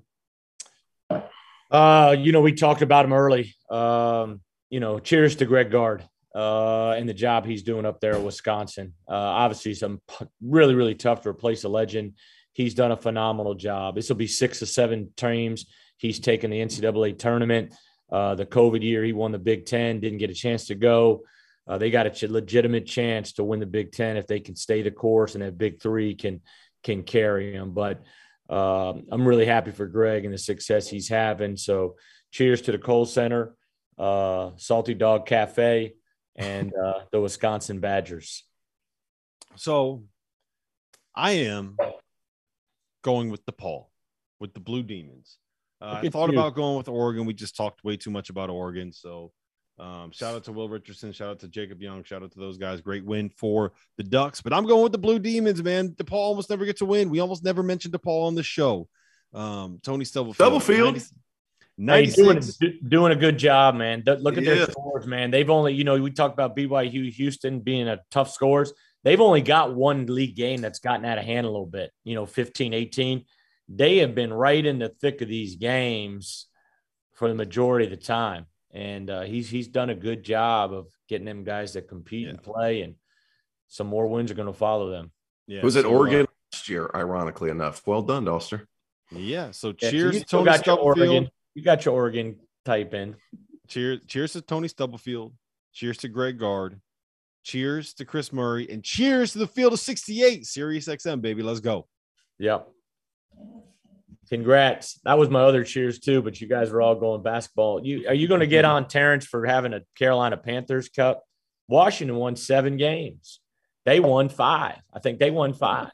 Uh, you know, we talked about him early. Um, you know, cheers to Greg Gard uh, and the job he's doing up there at Wisconsin. Uh, obviously, some really, really tough to replace a legend. He's done a phenomenal job. This will be six or seven teams. He's taken the N C double A tournament. Uh, the COVID year, he won the Big Ten, didn't get a chance to go. Uh, they got a ch- legitimate chance to win the Big Ten if they can stay the course and that Big Three can can carry him. But um, I'm really happy for Greg and the success he's having. So cheers to the Kohl Center, uh, Salty Dog Cafe, and uh, the Wisconsin Badgers. So I am going with DePaul, with the Blue Demons. Uh, I thought you. about going with Oregon. We just talked way too much about Oregon. So um, shout out to Will Richardson. Shout out to Jacob Young. Shout out to those guys. Great win for the Ducks. But I'm going with the Blue Demons, man. DePaul almost never gets a win. We almost never mentioned DePaul on the show. Um, Tony Stubblefield. Stubblefield. ninety, Hey, doing, ninety-six. doing a good job, man. Look at Yeah. their scores, man. They've only, you know, we talked about B Y U Houston being a tough scores. They've only got one league game that's gotten out of hand a little bit, you know, fifteen, eighteen. They have been right in the thick of these games for the majority of the time. And uh, he's he's done a good job of getting them guys that compete Yeah. and play, and some more wins are going to follow them. Yeah, Was it so, Oregon uh, last year, ironically enough? Well done, Doster. yeah. So Yeah, so cheers you to still Tony got your Stubblefield. Oregon. You got your Oregon type in. Cheers, cheers to Tony Stubblefield. Cheers to Greg Gard. Cheers to Chris Murray. And cheers to the Field of sixty-eight. Sirius X M, baby. Let's go. Yep. Congrats. That was my other cheers too, but you guys were all going basketball. You are you going to get on Terrence for having a Carolina Panthers Cup? Washington won seven games. They won five. I think they won five.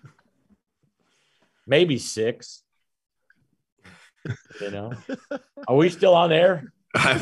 Maybe six. You know, are we still on there?